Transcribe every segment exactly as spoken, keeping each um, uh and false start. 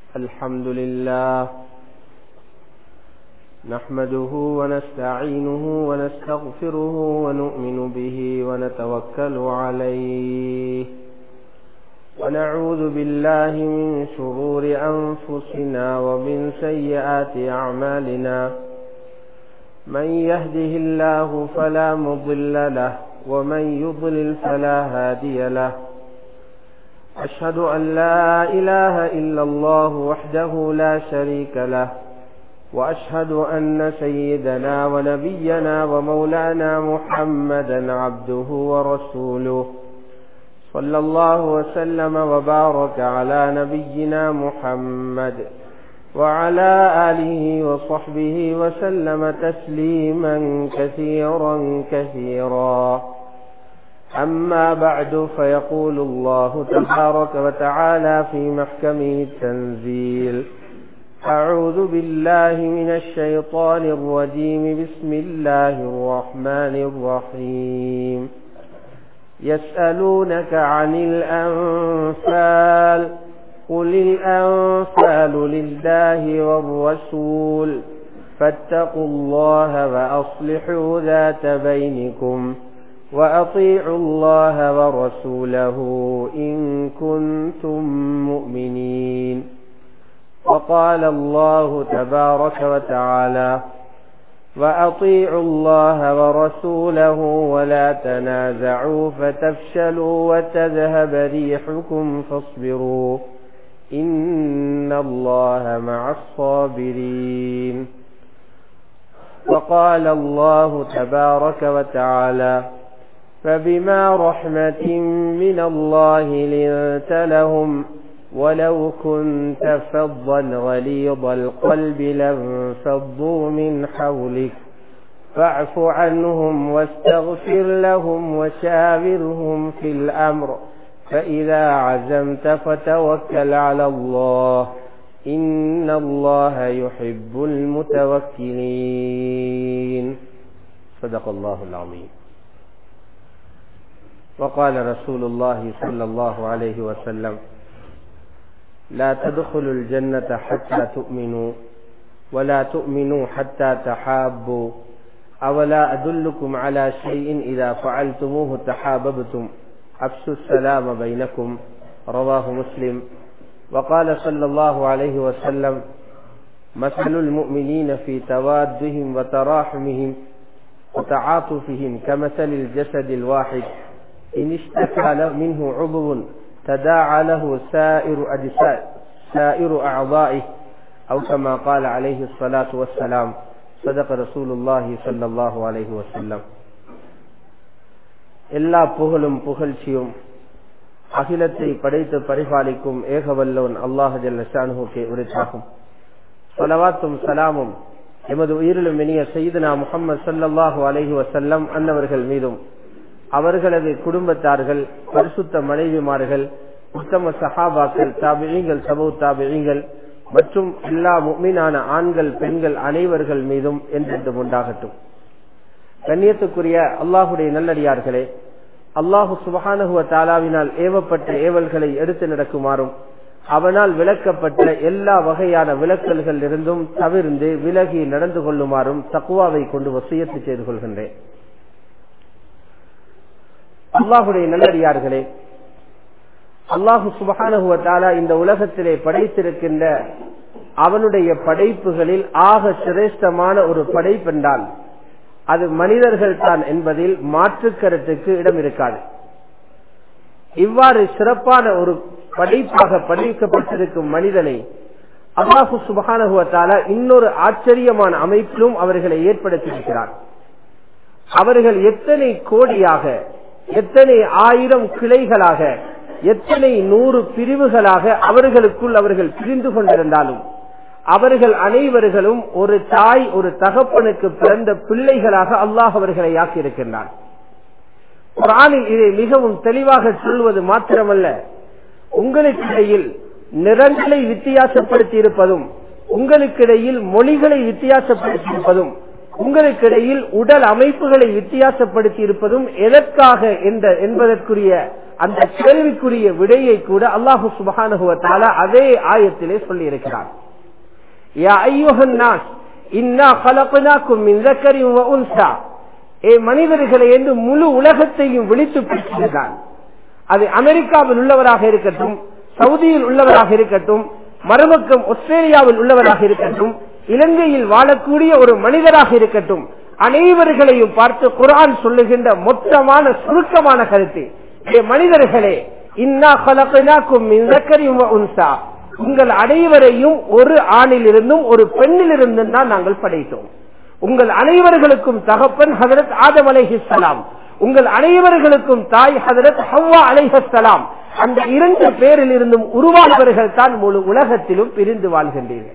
الحمد لله نحمده ونستعينه ونستغفره ونؤمن به ونتوكل عليه ونعوذ بالله من شرور أنفسنا ومن سيئات أعمالنا من يهده الله فلا مضل له ومن يضلل فلا هادي له أشهد أن لا إله إلا الله وحده لا شريك له وأشهد أن سيدنا ونبينا ومولانا محمدا عبده ورسوله صلى الله وسلم وبارك على نبينا محمد وعلى آله وصحبه وسلم تسليما كثيرا كثيرا. أما بعد فيقول الله تبارك وتعالى في محكمه التنزيل: أعوذ بالله من الشيطان الرجيم بسم الله الرحمن الرحيم يسألونك عن الأنفال قل الأنفال لله والرسول فاتقوا الله وأصلحوا ذات بينكم وأطيعوا الله ورسوله إن كنتم مؤمنين. وقال الله تبارك وتعالى: وأطيعوا الله ورسوله ولا تنازعوا فتفشلوا وتذهب ريحكم فاصبروا إن الله مع الصابرين. وقال الله تبارك وتعالى: فبما رحمة من الله لنت لهم ولو كنت فظا غليظ القلب لانفضوا من حولك فاعف عنهم واستغفر لهم وشاورهم في الأمر فإذا عزمت فتوكل على الله إن الله يحب المتوكلين. صدق الله العظيم. وقال رسول الله صلى الله عليه وسلم: لا تدخلوا الجنة حتى تؤمنوا ولا تؤمنوا حتى تحابوا أولا أدلكم على شيء إذا فعلتموه تحاببتم أفشوا السلام بينكم. رواه مسلم. وقال صلى الله عليه وسلم: مثل المؤمنين في توادهم وتراحمهم وتعاطفهم كمثل الجسد الواحد إن اشتكى منه عضو تداعى له سائر أجساد سائر أعضائه أو كما قال عليه الصلاة والسلام. صدق رسول الله صلى الله عليه وسلم. எல்லா புகழும் புகழ்ச்சியும் அகிலத்தை படைத்து பரிபாலிக்கும் ஏகவல்லவன் அல்லாஹ் ஜல்ல ஷானுஹுக்கே உரித்தாகும். ஸலவாத்தும் ஸலாமும் எமது உயிரிலும் இனிய சய்யிதுனா முஹம்மது ஸல்லல்லாஹு அலைஹி வஸல்லம் அன்னவர்கள் மீதும் அவர்களது குடும்பத்தார்கள், பரிசுத்த மனைவிமார்கள், உத்தம சஹாபாக்கள், தாபிஈங்கள், தபூ தாபிஈங்கள் மற்றும் எல்லா முஃமினான ஆண்கள் பெண்கள் அனைவர்கள் மீதும் என்றென்றும் உண்டாகட்டும். கண்ணியத்துக்குரிய அல்லாஹுடைய நல்லடியார்களே, அல்லாஹு சுப்ஹானஹு வ தஆலாவினால் ஏவப்பட்ட ஏவல்களை எடுத்து நடக்குமாறும் அவனால் விலக்கப்பட்ட எல்லா வகையான விலக்கல்கள் இருந்தும் தவிர்ந்து விலகி நடந்து கொள்ளுமாறும் தக்வாவை கொண்டு வசியத்து செய்து கொள்கின்றேன். அல்லாஹுடைய நல்லடியார்களே, அல்லாஹு சுப்ஹானஹு வ தஆலா இந்த உலகத்திலே படைத்திருக்கின்ற அவனுடைய படைப்புகளில் ஆக சிரேஷ்டமான ஒரு படைப்பென்றால் அது மனிதர்கள் தான் என்பதில் மாற்று கருத்துக்கு இடம் இருக்காது. இவ்வாறு சிறப்பான ஒரு படைப்பாக படைக்கப்பட்டிருக்கும் மனிதனை அல்லாஹு சுப்ஹானஹு வ தஆலா இன்னொரு ஆச்சரியமான அமைப்பிலும் அவர்களை ஏற்படுத்தியிருக்கிறார். அவர்கள் எத்தனை கோடியாக, எத்தனை ஆயிரம் கிளைகளாக, எத்தனை நூறு பிரிவுகளாக அவர்களுக்குள் அவர்கள் பிரிந்து கொண்டிருந்தாலும் அவர்கள் அனைவர்களும் ஒரு தாய் ஒரு தகப்பனுக்கு பிறந்த பிள்ளைகளாக அல்லாஹ் அவர்களை ஆக்கியிருக்கின்றார். குர்ஆனில் இதை மிகவும் தெளிவாக சொல்வது மாத்திரமல்ல, உங்களுக்கிடையில் நிறங்களை வித்தியாசப்படுத்தி இருப்பதும், உங்களுக்கிடையில் மொழிகளை வித்தியாசப்படுத்தி இருப்பதும், உங்களுக்கிடையில் உடல் அமைப்புகளை வித்தியாசப்படுத்தி இருப்பதும் எதற்காக என்பதற்குரிய அந்த கேள்விக்குரிய விடையை கூட அல்லாஹு சுப்ஹானஹு வ தஆலா அதே ஆயத்திலே சொல்லி இருக்கிறார். யா அய்யுஹன் நாஸ் இன்னா கலக்னாக்கும் மின் ذكر وانثى, ஏ மனிதர்களே என்று முழு உலகத்தையும் விழித்து பேசுகிறான். அது அமெரிக்காவில் உள்ளவராக இருக்கட்டும், சவுதியில் உள்ளவராக இருக்கட்டும், மறுபக்கம் ஆஸ்திரேலியாவில் உள்ளவராக இருக்கட்டும், இலங்கையில் வாழக்கூடிய ஒரு மனிதராக இருக்கட்டும், அனைவர்களையும் பார்த்து குர்ஆன் சொல்லுகின்ற மொத்தமான சுருக்கமான கருத்து, ஏ மனிதர்களே இன்னா கலக்னாக்கும் மின் ذكر وانثى, உங்கள் அனைவரையும் ஒரு ஆணில் இருந்தும் ஒரு பெண்ணில் இருந்தும் தான் நாங்கள் படைத்தோம். உங்கள் அனைவர்களுக்கும் தகப்பன் ஹஜரத் ஆதம் அலைஹிஸ்ஸலாம், உங்கள் அனைவர்களுக்கும் தாய் ஹஜரத் ஹவ்வா அலைஹிஸ்ஸலாம். அந்த இரண்டு பேரில் இருந்தும் உருவானவர்கள் தான் முழு உலகத்திலும் பிரிந்து வாழ்கின்றீர்கள்.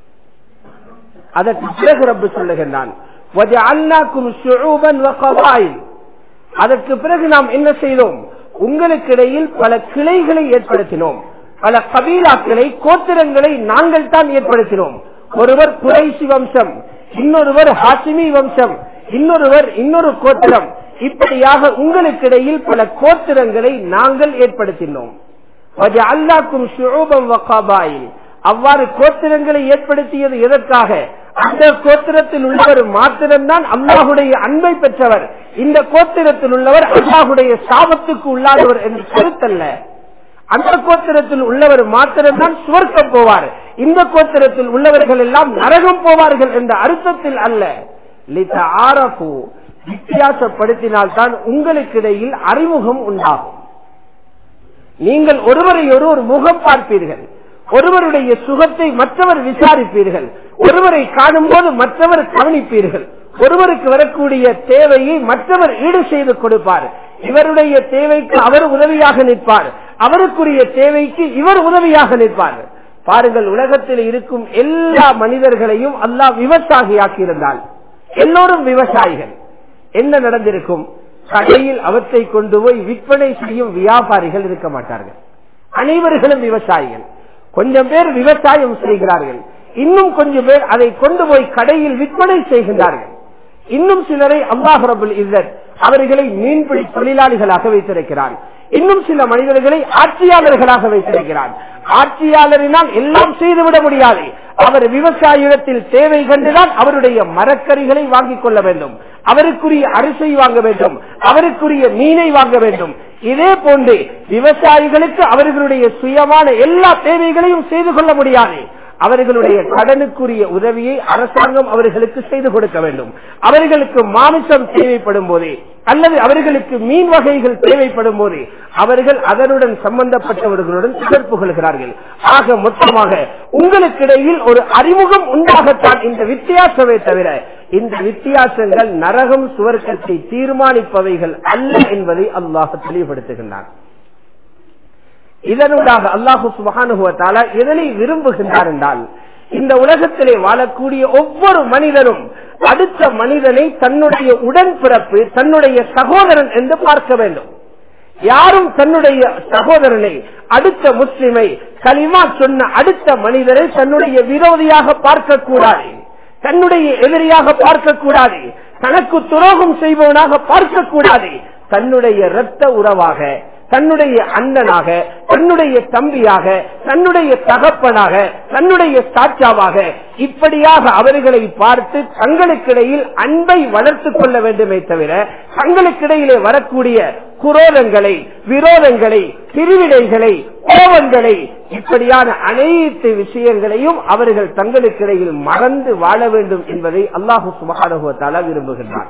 அதற்கு பிறகு ரப்பு சொல்லுகின்றான், வஜஅல்னாக்கும் ஷுஊபன் வகபாயில், அதற்கு பிறகு நாம் என்ன செய்தோம், உங்களுக்கு இடையில் பல கிளைகளை ஏற்படுத்தினோம், பல கபீலாக்களை கோத்திரங்களை நாங்கள் தான் ஏற்படுத்தினோம். ஒருவர் குறைஷி வம்சம், இன்னொருவர் ஹாசிமி வம்சம், இன்னொருவர் இன்னொரு கோத்திரம், இப்படியாக உங்களுக்கு இடையில் பல கோத்திரங்களை நாங்கள் ஏற்படுத்தினோம். வஜஅல்னாக்கும் ஷுஊபன் வகபாயில், அவ்வாறு கோத்திரங்களை ஏற்படுத்தியது எதற்காக, அந்த கோத்திரத்தில் உள்ளவர் மாத்திரம்தான் அல்லாஹுடைய அன்பை பெற்றவர், இந்த கோத்திரத்தில் உள்ளவர் அல்லாஹுடைய சாபத்துக்கு உள்ளாதவர் என்று கருத்தல்ல. அந்த கோத்திரத்தில் உள்ளவர் மாத்திரம்தான் சுவர்க்கம் போவார், இந்த கோத்திரத்தில் உள்ளவர்கள் எல்லாம் நரகம் போவார்கள் என்ற அர்த்தத்தில் அல்ல. லிதஆரஃபு, வித்தியாசப்படுத்தினால்தான் உங்களுக்கு இடையில் அறிமுகம் உண்டாகும். நீங்கள் ஒருவரை ஒரு முகம் பார்ப்பீர்கள், ஒருவருடைய சுகத்தை மற்றவர் விசாரிப்பீர்கள், ஒருவரை காணும் போது மற்றவர் கவனிப்பீர்கள், ஒருவருக்கு வரக்கூடிய தேவையை மற்றவர் ஈடு செய்து கொடுப்பார், இவருடைய தேவைக்கு அவர் உதவியாக நிற்பார், அவருக்குரிய தேவைக்கு இவர் உதவியாக நிற்பார். பாருங்கள், உலகத்தில் இருக்கும் எல்லா மனிதர்களையும் அல்லாஹ் விவசாயியாக்கி இருந்தால் எல்லோரும் விவசாயிகள், என்ன நடந்திருக்கும், கடையில் அவற்றை கொண்டு போய் விற்பனை செய்யும் வியாபாரிகள் இருக்க மாட்டார்கள், அனைவர்களும் விவசாயிகள். கொஞ்சம் பேர் விவசாயம் செய்கிறார்கள், இன்னும் கொஞ்சம் பேர் அதை கொண்டு போய் கடையில் விற்பனை செய்கின்றார்கள், இன்னும் சிலரை அல்லாஹ் ரப்புல் இஸ்ஸத் அவர்களை மீன்பிடி தொழிலாளிகளாக வைத்திருக்கிறார், இன்னும் சில மனிதர்களை ஆட்சியாளர்களாக வைத்திருக்கிறார். ஆட்சியாளரினால் எல்லாம் செய்துவிட முடியாது, அவர் விவசாயிடத்தில் தேவை கண்டுதான் அவருடைய மரக்கறிகளை வாங்கிக் கொள்ள வேண்டும், அவருக்குரிய அரிசி வாங்க வேண்டும், அவருக்குரிய மீனை வாங்க வேண்டும். இதே போன்று விவசாயிகளுக்கு அவர்களுடைய சுயமான எல்லா தேவைகளையும் செய்து கொள்ள முடியாது, அவர்களுடைய கடனுக்குரிய உதவியை அரசாங்கம் அவர்களுக்கு செய்து கொடுக்க வேண்டும். அவர்களுக்கு மாமிசம் தேவைப்படும் போதே அல்லது அவர்களுக்கு மீன் வகைகள் தேவைப்படும் போதே அவர்கள் அதனுடன் சம்பந்தப்பட்டவர்களுடன் தொடர்பு கொள்கிறார்கள். ஆக மொத்தமாக உங்களுக்கு இடையில் ஒரு அறிமுகம் உண்டாகத்தான் இந்த வித்தியாசமே தவிர இந்த வித்தியாசங்கள் நரகம் சுவர்க்கத்தை தீர்மானிப்பவைகள் அல்ல என்பதை அல்லாஹ் தெளிவுபடுத்துகின்றான். இதனூடாக அல்லாஹு சுப்ஹானஹு வ தஆலா எதனை விரும்புகின்றார் என்றால், இந்த உலகத்திலே வாழக்கூடிய ஒவ்வொரு மனிதனும் அடுத்த மனிதனை தன்னுடைய உடன்பிறப்பு, தன்னுடைய சகோதரன் என்று பார்க்க வேண்டும். யாரும் தன்னுடைய சகோதரனை, அடுத்த முஸ்லிமை, கலிமா சொன்ன அடுத்த மனிதரை தன்னுடைய விரோதியாக பார்க்க கூடாது, தன்னுடைய எதிரியாக பார்க்க கூடாது, தனக்கு துரோகம் செய்பவனாக பார்க்க கூடாது. தன்னுடைய இரத்த உறவாக, தன்னுடைய அண்ணனாக, தன்னுடைய தம்பியாக, தன்னுடைய தகப்பனாக, தன்னுடைய சாட்சாவாக, இப்படியாக அவர்களை பார்த்து தங்களுக்கிடையில் அன்பை வளர்த்துக் கொள்ள வேண்டுமே தவிர தங்களுக்கிடையிலே வரக்கூடிய குரோதங்களை, விரோதங்களை, பிரிவினைகளை, கோபங்களை, இப்படியான அனைத்து விஷயங்களையும் அவர்கள் தங்களுக்கிடையில் மறந்து வாழ வேண்டும் என்பதை அல்லாஹு சுப்ஹானஹு வ தஆலா விரும்புகின்றார்.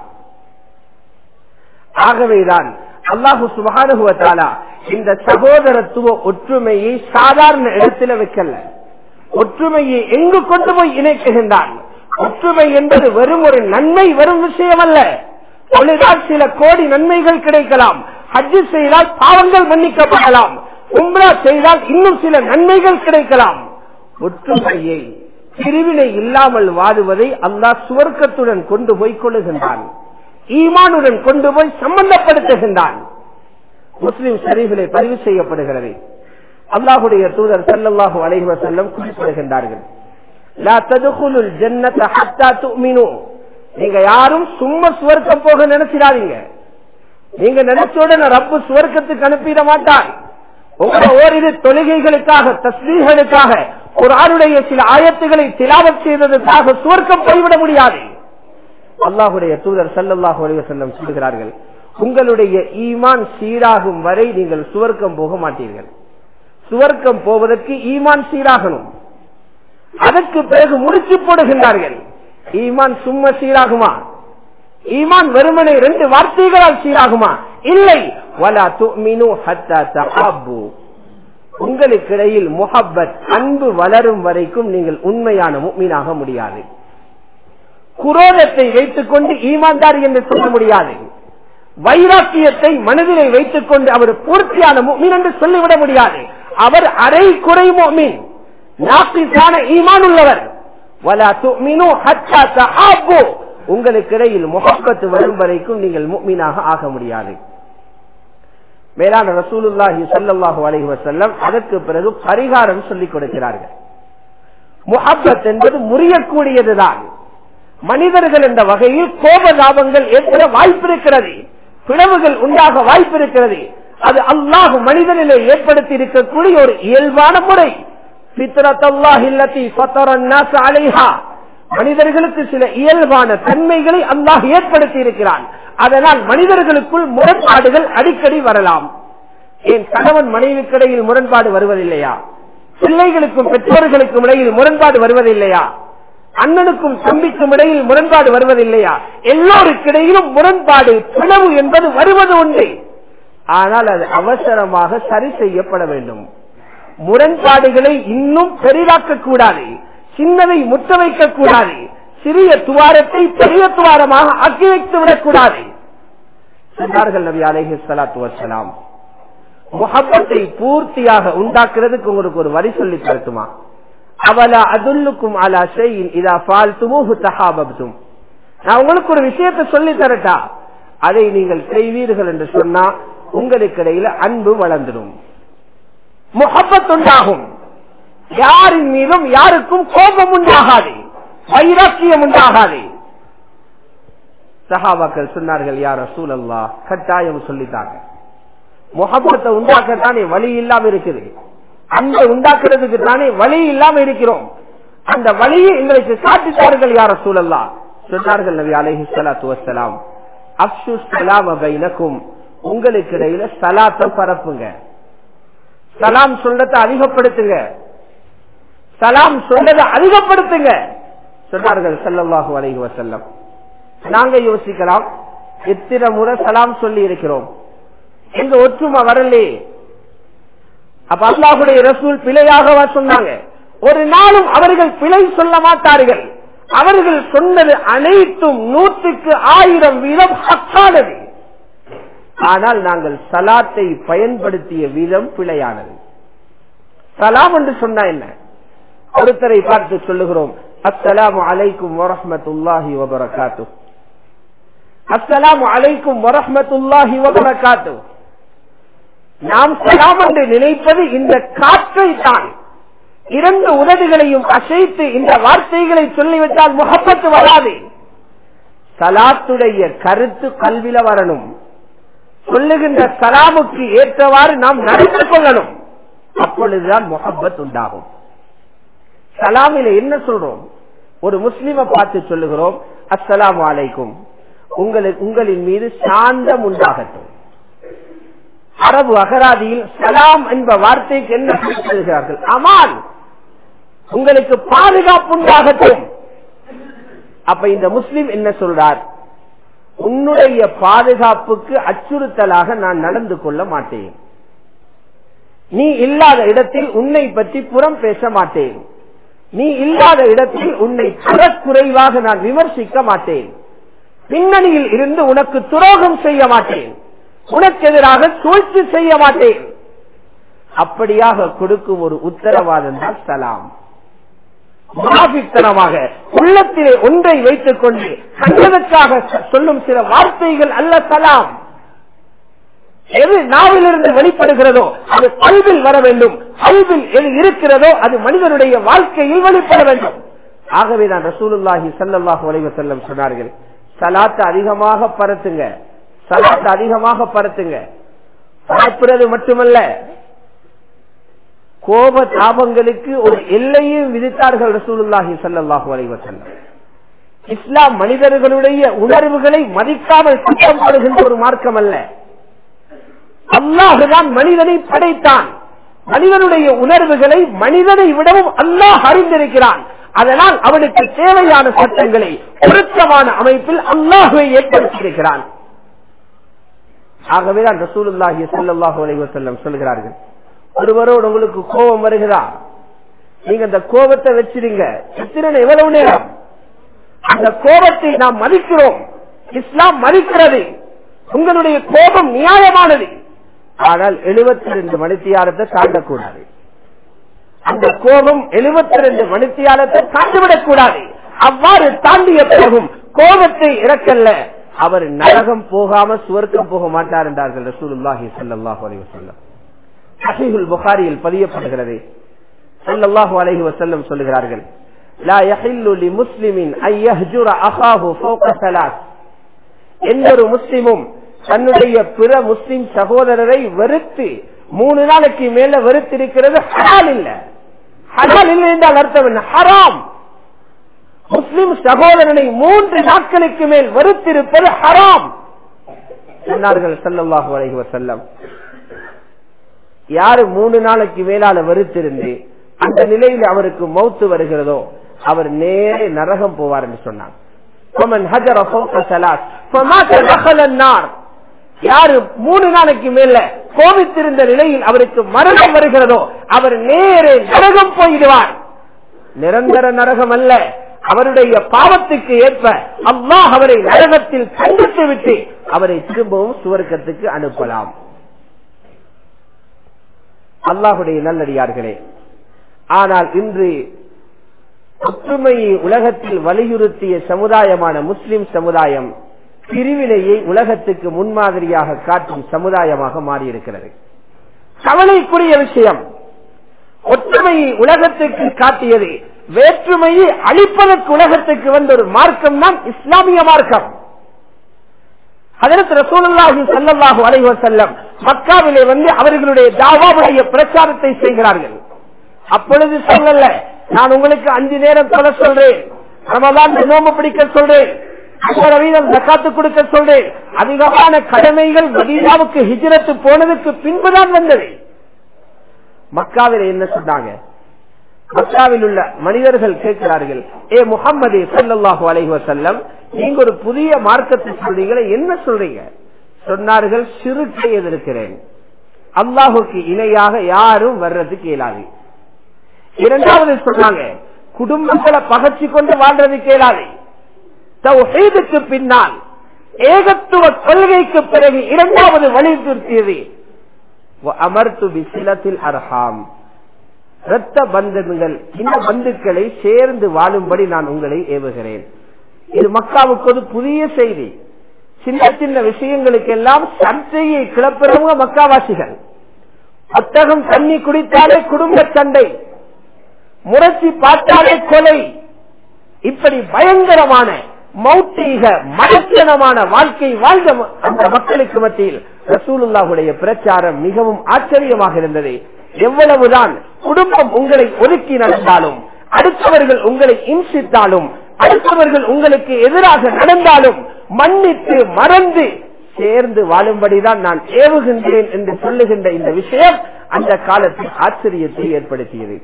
ஆகவேதான் அல்லாஹு சுப்ஹானஹு வ தஆலா இந்த சகோதரத்துவ ஒற்றுமையை சாதாரண இடத்துல வைக்கல, ஒற்றுமையை எங்கு கொண்டு போய் இணைக்குகின்றான். ஒற்றுமை என்பது வெறும் ஒரு நன்மை வரும் விஷயம் அல்ல. தொழுதால் சில கோடி நன்மைகள் கிடைக்கலாம், ஹஜ் செய்தால் பாவங்கள் மன்னிக்கப்படலாம், உம்ரா செய்தால் இன்னும் சில நன்மைகள் கிடைக்கலாம். ஒற்றுமையை, பிரிவினை இல்லாமல் வாழுவதை அல்லாஹ் சுவர்க்கத்துடன் கொண்டு போய் கொள்ளுகின்றான், ஈமானுடன் கொண்டு போய் சம்பந்தப்படுத்துகின்றான். முஸ்லிம் ஷரீஃபிலே பதிவு செய்யப்படுகிறது, அல்லாஹுடைய தூதர் ஸல்லல்லாஹு அலைஹி வஸல்லம் குறிப்பிடுகின்றார்கள், லா ததுகுலுல் ஜன்னத ஹத்தா துமினு, நீங்க யாரும் சும்மா சுவர்க்கம் போக நினைச்சிடாதீங்க. நீங்க நினைச்சோட ரப்பு சுவர்க்கத்துக்கு அனுப்பிட மாட்டார். உங்களோட ஓரிரு தொழுகைகளுக்காக, தஸ்பீஹ்களுக்காக, குர்ஆனுடைய சில ஆயத்துக்களை திலாவத் செய்ததற்காக சுவர்க்கம் போய்விட முடியாது. அல்லாஹ்வுடைய தூதர் ஸல்லல்லாஹு அலைஹி வஸல்லம் சொல்கிறார்கள், உங்களுடைய ஈமான் சீராகும் வரை நீங்கள் சுவர்க்கம் போக மாட்டீர்கள். சுவர்க்கம் போவதற்கு ஈமான் சீராகணும். அதற்கு பிறகு முடிச்சு போடுகின்றார்கள். ஈமான் சும்மா சீராகுமா? ஈமான் வெறுமனே ரெண்டு வார்த்தைகளால் சீராகுமா? இல்லை. வலா துமினு ஹத்தா தஹப்பு, உங்களுக்கு இடையில் முஹப்பத், அன்பு வளரும் வரைக்கும் நீங்கள் உண்மையான முஃமினாக முடியாது. குரோதத்தை வைத்துக் கொண்டு ஈமான்தார் என்று சொல்ல முடியாது. வைராக்கியத்தை மனதிலே வைத்துக் கொண்டு அவர் பூர்த்தியான முஃமின் என்று சொல்லிவிட முடியாது. அவர் அரை குறை முஃமின், நாக்கிஸான ஈமான் உள்ளவர். வலா துமினு ஹத்தா தஹப்பு, உங்களுக்கு இடையில் முஹப்பத் வரும் வரைக்கும் நீங்கள் முஃமினாக ஆக முடியாது. மேலான ரசூலுல்லாஹி ஸல்லல்லாஹு அலைஹி வஸல்லம் அதற்கு பிறகு பரிகாரம் சொல்லிக் கொடுக்கிறார்கள். முஹப்பத் என்பது முறியக்கூடியதுதான். மனிதர்கள் என்ற வகையில் கோபதாபங்கள் ஏற்பட வாய்ப்பிருக்கிறது, பிளவுகள் உண்டாக வாய்ப்பிருக்கிறது. அது அல்லாஹ் மனிதனிலே ஏற்படுத்தி இருக்கக்கூடிய ஒரு இயல்பான முறை. ஃபித்ரத்துல்லாஹி அல்லதி ஃபதரன் நாஸ் அலைஹா, மனிதர்களுக்கு சில இயல்பான தன்மைகளை அல்லாஹ் ஏற்படுத்தி இருக்கிறான். அதனால் மனிதர்களுக்குள் முரண்பாடுகள் அடிக்கடி வரலாம். ஏன் கணவன் மனைவிக்கிடையில் முரண்பாடு வருவதில்லையா? பிள்ளைகளுக்கும் பெற்றோர்களுக்கும் இடையில் முரண்பாடு வருவதில்லையா? அண்ணனுக்கும் தம்பிக்கும் இடையில் முரண்பாடு வருவதில்லையா? எல்லோருக்கிடையிலும் முரண்பாடு, பிளவு என்பது வருவது உண்டு. ஆனால் அது அவசரமாக சரி செய்யப்பட வேண்டும். முரண்பாடுகளை இன்னும் பெரிதாக்க கூடாது, சின்னதை முற்ற வைக்க கூடாது, சிறிய துவாரத்தை பெரிய துவாரமாக ஆக்கி வைத்து விடக்கூடாது. சொன்னார்கள் நபி அலைஹிஸ்ஸலாத்து வஸ்ஸலாம், முஹப்பத்தை பூர்த்தியாக உண்டாக்குறதுக்கு உங்களுக்கு ஒரு வரி சொல்லி தரட்டுமா? அவலா அதுல்லுக்கும் அலா ஷைஇன் இதா ஃபால்துமூஹு தஹாபப்தும், நான் உங்களுக்கு ஒரு விஷயத்தை சொல்லி தரட்டா, அதை நீங்கள் செய்வீர்கள் என்று சொன்னா உங்களுக்கு இடையில அன்பு வளர்ந்துடும், முஹப்பத் உண்டாகும். யாரின் மீதும் யாருக்கும் கோபம் உண்டாகாது, வைராக்கியம் உண்டாகாது. சஹாபாக்கள் சொன்னார்கள், யா ரசூலல்லாஹ், கட்டாயம் சொல்லித்தாங்க. முஹப்பத்தை உண்டாக்கத்தானே வழி இல்லாம இருக்குது, அந்த உண்டாக்குறதுக்கு தானே வழி இல்லாம இருக்கிறோம். அந்த வழியை எங்களுக்கு காட்டித்தார்கள் யா ரசூலல்லாஹ். சொன்னார்கள் நபி அலைஹிஸ்ஸலாத்து வஸ்ஸலாம், அஃஷு ஸலாம பைனக்கும், உங்களுக்கு இடையில ஸலாத்தை பரப்புங்க, சலாம் சொல்றதை அதிகப்படுத்துங்க, சலாம் சொல்றதை அதிகப்படுத்துங்க. சொன்னார்கள் ஸல்லல்லாஹு அலைஹி வஸல்லம். நாங்க யோசிக்கலாம், எத்தனை முறை சலாம் சொல்லி இருக்கிறோம், எங்க ஒற்றுமை வரலே. அப்ப அல்லாஹ்வுடைய ரசூல் பிழையாகவா சொன்னாங்க? ஒரு நாளும் அவர்கள் பிழை சொல்ல மாட்டார்கள். அவர்கள் சொன்னது அனைத்தும் நூற்றுக்கு ஆயிரம் வீதம் ஹக்கானது. ஆனால் நாங்கள் சலாத்தை பயன்படுத்திய விதம் பிழையானது. சலாம் என்று சொன்னா என்ன? ஒருத்தரை பார்த்து சொல்லுகிறோம், அஸ்ஸலாமு அலைக்கும் வரஹ்மத்துல்லாஹி வபரகாத்துஹு, அஸ்ஸலாமு அலைக்கும் வரஹ்மத்துல்லாஹி வபரகாத்துஹு. நாம் சலாம் என்று நினைப்பது இந்த காற்றை தான். இரண்டு உதடுகளையும் அசைத்து இந்த வார்த்தைகளை சொல்லிவிட்டால் முஹப்பத் வராது. சலாத்துடைய கருத்து கல்வில வரணும். சொல்லுகின்ற சலாமுக்கு ஏற்றவாறு நாம் நடந்து கொள்ளணும். அப்பொழுதுதான் முஹப்பத் உண்டாகும். சலாமில என்ன சொல்றோம்? ஒரு முஸ்லிமை பார்த்து சொல்லுகிறோம், அஸ்ஸலாமு அலைக்கும், உங்களுக்கு உங்களின் மீது சாந்தம் உண்டாகட்டும். அரபு அகராதியில் சலாம் என்ற வார்த்தைக்கு என்ன சொல்கிறார்கள்? அமான், உங்களுக்கு பாதுகாப்பு உண்டாகட்டும். அப்ப இந்த முஸ்லிம் என்ன சொல்றார்? உன்னுடைய பாதுகாப்புக்கு அச்சுறுத்தலாக நான் நடந்து கொள்ள மாட்டேன். நீ இல்லாத இடத்தில் உன்னை பற்றி புறம் பேச மாட்டேன். நீ இல்லாத இடத்தில் உன்னை குறைவாக நான் விமர்சிக்க மாட்டேன். பின்னணியில் இருந்து உனக்கு துரோகம் செய்ய மாட்டேன். உனக்கு எதிராக சூழ்ச்சி செய்ய மாட்டேன். அப்படியாக கொடுக்கும் ஒரு உத்தரவாதம் தான் சலாம். முனாஃபிக்தனமாக உள்ளத்திலே ஒன்றை வைத்துக் கொண்டு கண்டதற்காக சொல்லும் சில வார்த்தைகள் அல்ல சலாம். எது நாவிலிருந்து வெளிப்படுகிறதோ அது கல்வில் வர வேண்டும். கல்வில் எது இருக்கிறதோ அது மனிதனுடைய வாழ்க்கையில் வெளிப்பட வேண்டும். ஆகவே நான் ரசூலுல்லாஹி ஸல்லல்லாஹு அலைஹி வஸல்லம் சொன்னார்கள், சலாத்தை அதிகமாக பரத்துங்க, சலாத் அதிகமாக பரத்துங்க. பரப்புறது மட்டுமல்ல, கோப தாபங்களுக்கு ஒரு எல்லையும் விதித்தார்கள் ரசூலுல்லாஹி ஸல்லல்லாஹு அலைஹி வஸல்லம். இஸ்லாம் மனிதர்களுடைய உணர்வுகளை மதிக்காமல் சட்டம் போடுகின்ற ஒரு மார்க்கம் அல்ல. அல்லாஹ்தான் மனிதனை படைத்தான். மனிதனுடைய உணர்வுகளை மனிதனை விடவும் அல்லாஹ் அறிந்திருக்கிறான். அதனால் அவனுக்கு தேவையான சட்டங்களை பொருத்தமான அமைப்பில் அல்லாஹ்வை ஏற்படுத்தியிருக்கிறான். ஆகவேதான் ரசூலுல்லாஹி ஸல்லல்லாஹு அலைஹி வஸல்லம் சொல்கிறார்கள், ஒருவரோடு உங்களுக்கு கோபம் வருகிறா, நீங்க அந்த கோபத்தை வச்சிருங்க. எத்தனை எவ்வளவு நேரம்? அந்த கோபத்தை நாம் மதிக்கிறோம். இஸ்லாம் மதிக்கிறது. உங்களுடைய கோபம் நியாயமானது. ஆனால் எழுபத்தி ரெண்டு மணித்தியாலத்தை தாண்டக்கூடாது. அந்த கோபம் எழுபத்தி ரெண்டு மணித்தியாலத்தை தாண்டிவிடக் கூடாது. அவ்வாறு தாண்டிய பிறகும் கோபத்தை இறக்கல்ல, அவர் நரகம் போகாம சுவர்க்கம் போக மாட்டார் என்றார்கள் ரசூலுல்லாஹி ஸல்லல்லாஹு அலைஹி வஸல்லம். சஹீஹுல் புகாரியில் பதியப்படுகிறது. ஸல்லல்லாஹு அலைஹி வஸல்லம் சொல்கிறார்கள், லா யஹில்லு லிமுஸ்லிமின் அன் யஹ்ஜுர அஹாஹு ஃபௌக ஸலாத். எந்த ஒரு முஸ்லிமும் தன்னுடைய பிற முஸ்லிம் சகோதரரை வெறுத்து மூணு நாளைக்கு மேல வெறுத்திருக்கிறது ஹலால் இல்ல. ஹலால் இல்லை என்றால் அர்த்தம் என்ன? ஹராம். முஸ்லிம் சகோதரனை மூன்று நாட்களுக்கு மேல் வெறுத்திருப்பது ஹராம் சொன்னார்கள் ஸல்லல்லாஹு அலைஹி வஸல்லம். யாரு மூணு நாளைக்கு மேலால வெறுத்திருந்து அந்த நிலையில் அவருக்கு மௌத்து வருகிறதோ அவர் நேரே நரகம் போவார் என்று சொன்னார். யாரு மூணு நாளைக்கு மேல கோபித்திருந்த நிலையில் அவருக்கு மரணம் வருகிறதோ அவர் நேரே நரகம் போயிடுவார். நிரந்தர நரகம் அல்ல, அவருடைய பாவத்துக்கு ஏற்ப அல்லாஹ் அவரை நரகத்தில் கண்டித்து விட்டு அவரை திரும்பவும் சுவர்க்கத்துக்கு அனுப்பலாம். அல்லாஹுடைய நல்லடியார்களே, ஆனால் இன்று ஒற்றுமையை உலகத்தில் வலியுறுத்திய சமுதாயமான முஸ்லிம் சமுதாயம் பிரிவினையை உலகத்துக்கு முன்மாதிரியாக காட்டும் சமுதாயமாக மாறியிருக்கிறது. கவலைக்குரிய விஷயம், ஒற்றுமையை உலகத்துக்கு காட்டியது வேற்றுமையை அழிப்பதற்கு உலகத்துக்கு வந்த ஒரு மார்க்கம் தான் இஸ்லாமிய மார்க்கம். ஹஜ்ரத் ரசூலுல்லாஹி ஸல்லல்லாஹு அலைஹி வஸல்லம் மக்காவிலே வந்து அவர்களுடைய தாவாவுடைய பிரச்சாரத்தை செய்கிறார்கள். அப்பொழுது சொல்லல, நான் உங்களுக்கு அஞ்சு நேரம் சொல்ல சொல்றேன், ரமலான் நோன்பு பிடிக்க சொல்றேன், வீதம் ஜக்காத்து கொடுக்க சொல்றேன். அதிகமான கடமைகள் மதீனாவுக்கு ஹிஜ்ரத்து போனதுக்கு பின்புதான் வந்தது. மக்காவில் என்ன சொன்னாங்க? மக்காவில் உள்ள மனிதர்கள் கேட்கிறார்கள், ஏ முஹம்மது ஸல்லல்லாஹு அலைஹி வஸல்லம், நீங்க ஒரு புதிய மார்க்கத்தை சொல்றீங்களே, என்ன சொல்றீங்க? சொன்னார்கள், ஷிர்க்கை எதிர்க்கிறேன், அல்லாஹுக்கு இணையாக யாரும் வர்றதுக்கு இயலாது. இரண்டாவது சொன்னாங்க, குடும்பங்களை பகச்சு கொண்டு வாழ்றதுக்கு இயலாது. தௌஹீதுக்கு பின்னால் ஏகத்துவ கொள்கைக்கு பிறகு இரண்டாவது வலியுறுத்தியது அமர்த்து பிசிலத்தில் அர்ஹாம், இரத்த பந்தங்கள், இந்த பந்துக்களை சேர்ந்து வாழும்படி நான் உங்களை ஏவுகிறேன். இது மக்காவுக்கு ஒரு புதிய செய்தி. சின்ன சின்ன விஷயங்களுக்கு எல்லாம் சர்ச்சையை கிளப்புறவங்க மக்காவாசிகள். அத்தகம் தண்ணி குடித்தாலே குடும்ப சண்டை, முரட்சி பார்த்தாலே கொலை, இப்படி பயங்கரமான மௌத்தீக மடத்தனமான வாழ்க்கை வாழ்ந்த அந்த மக்களுக்கு மத்தியில் ரசூலுல்லாஹுடைய பிரச்சாரம் மிகவும் ஆச்சரியமாக இருந்தது. எவ்வளவுதான் குடும்பம் உங்களை ஒதுக்கி நடந்தாலும், அடுத்தவர்கள் உங்களை இம்சித்தாலும், அடுத்தவர்கள் உங்களுக்கு எதிராக நடந்தாலும் மன்னித்து மறந்து சேர்ந்து வாழும்படிதான் நான் ஏவுகின்றேன் என்று சொல்லுகின்ற இந்த விஷயம் அந்த காலத்தில் ஆச்சரியத்தை ஏற்படுத்தியது.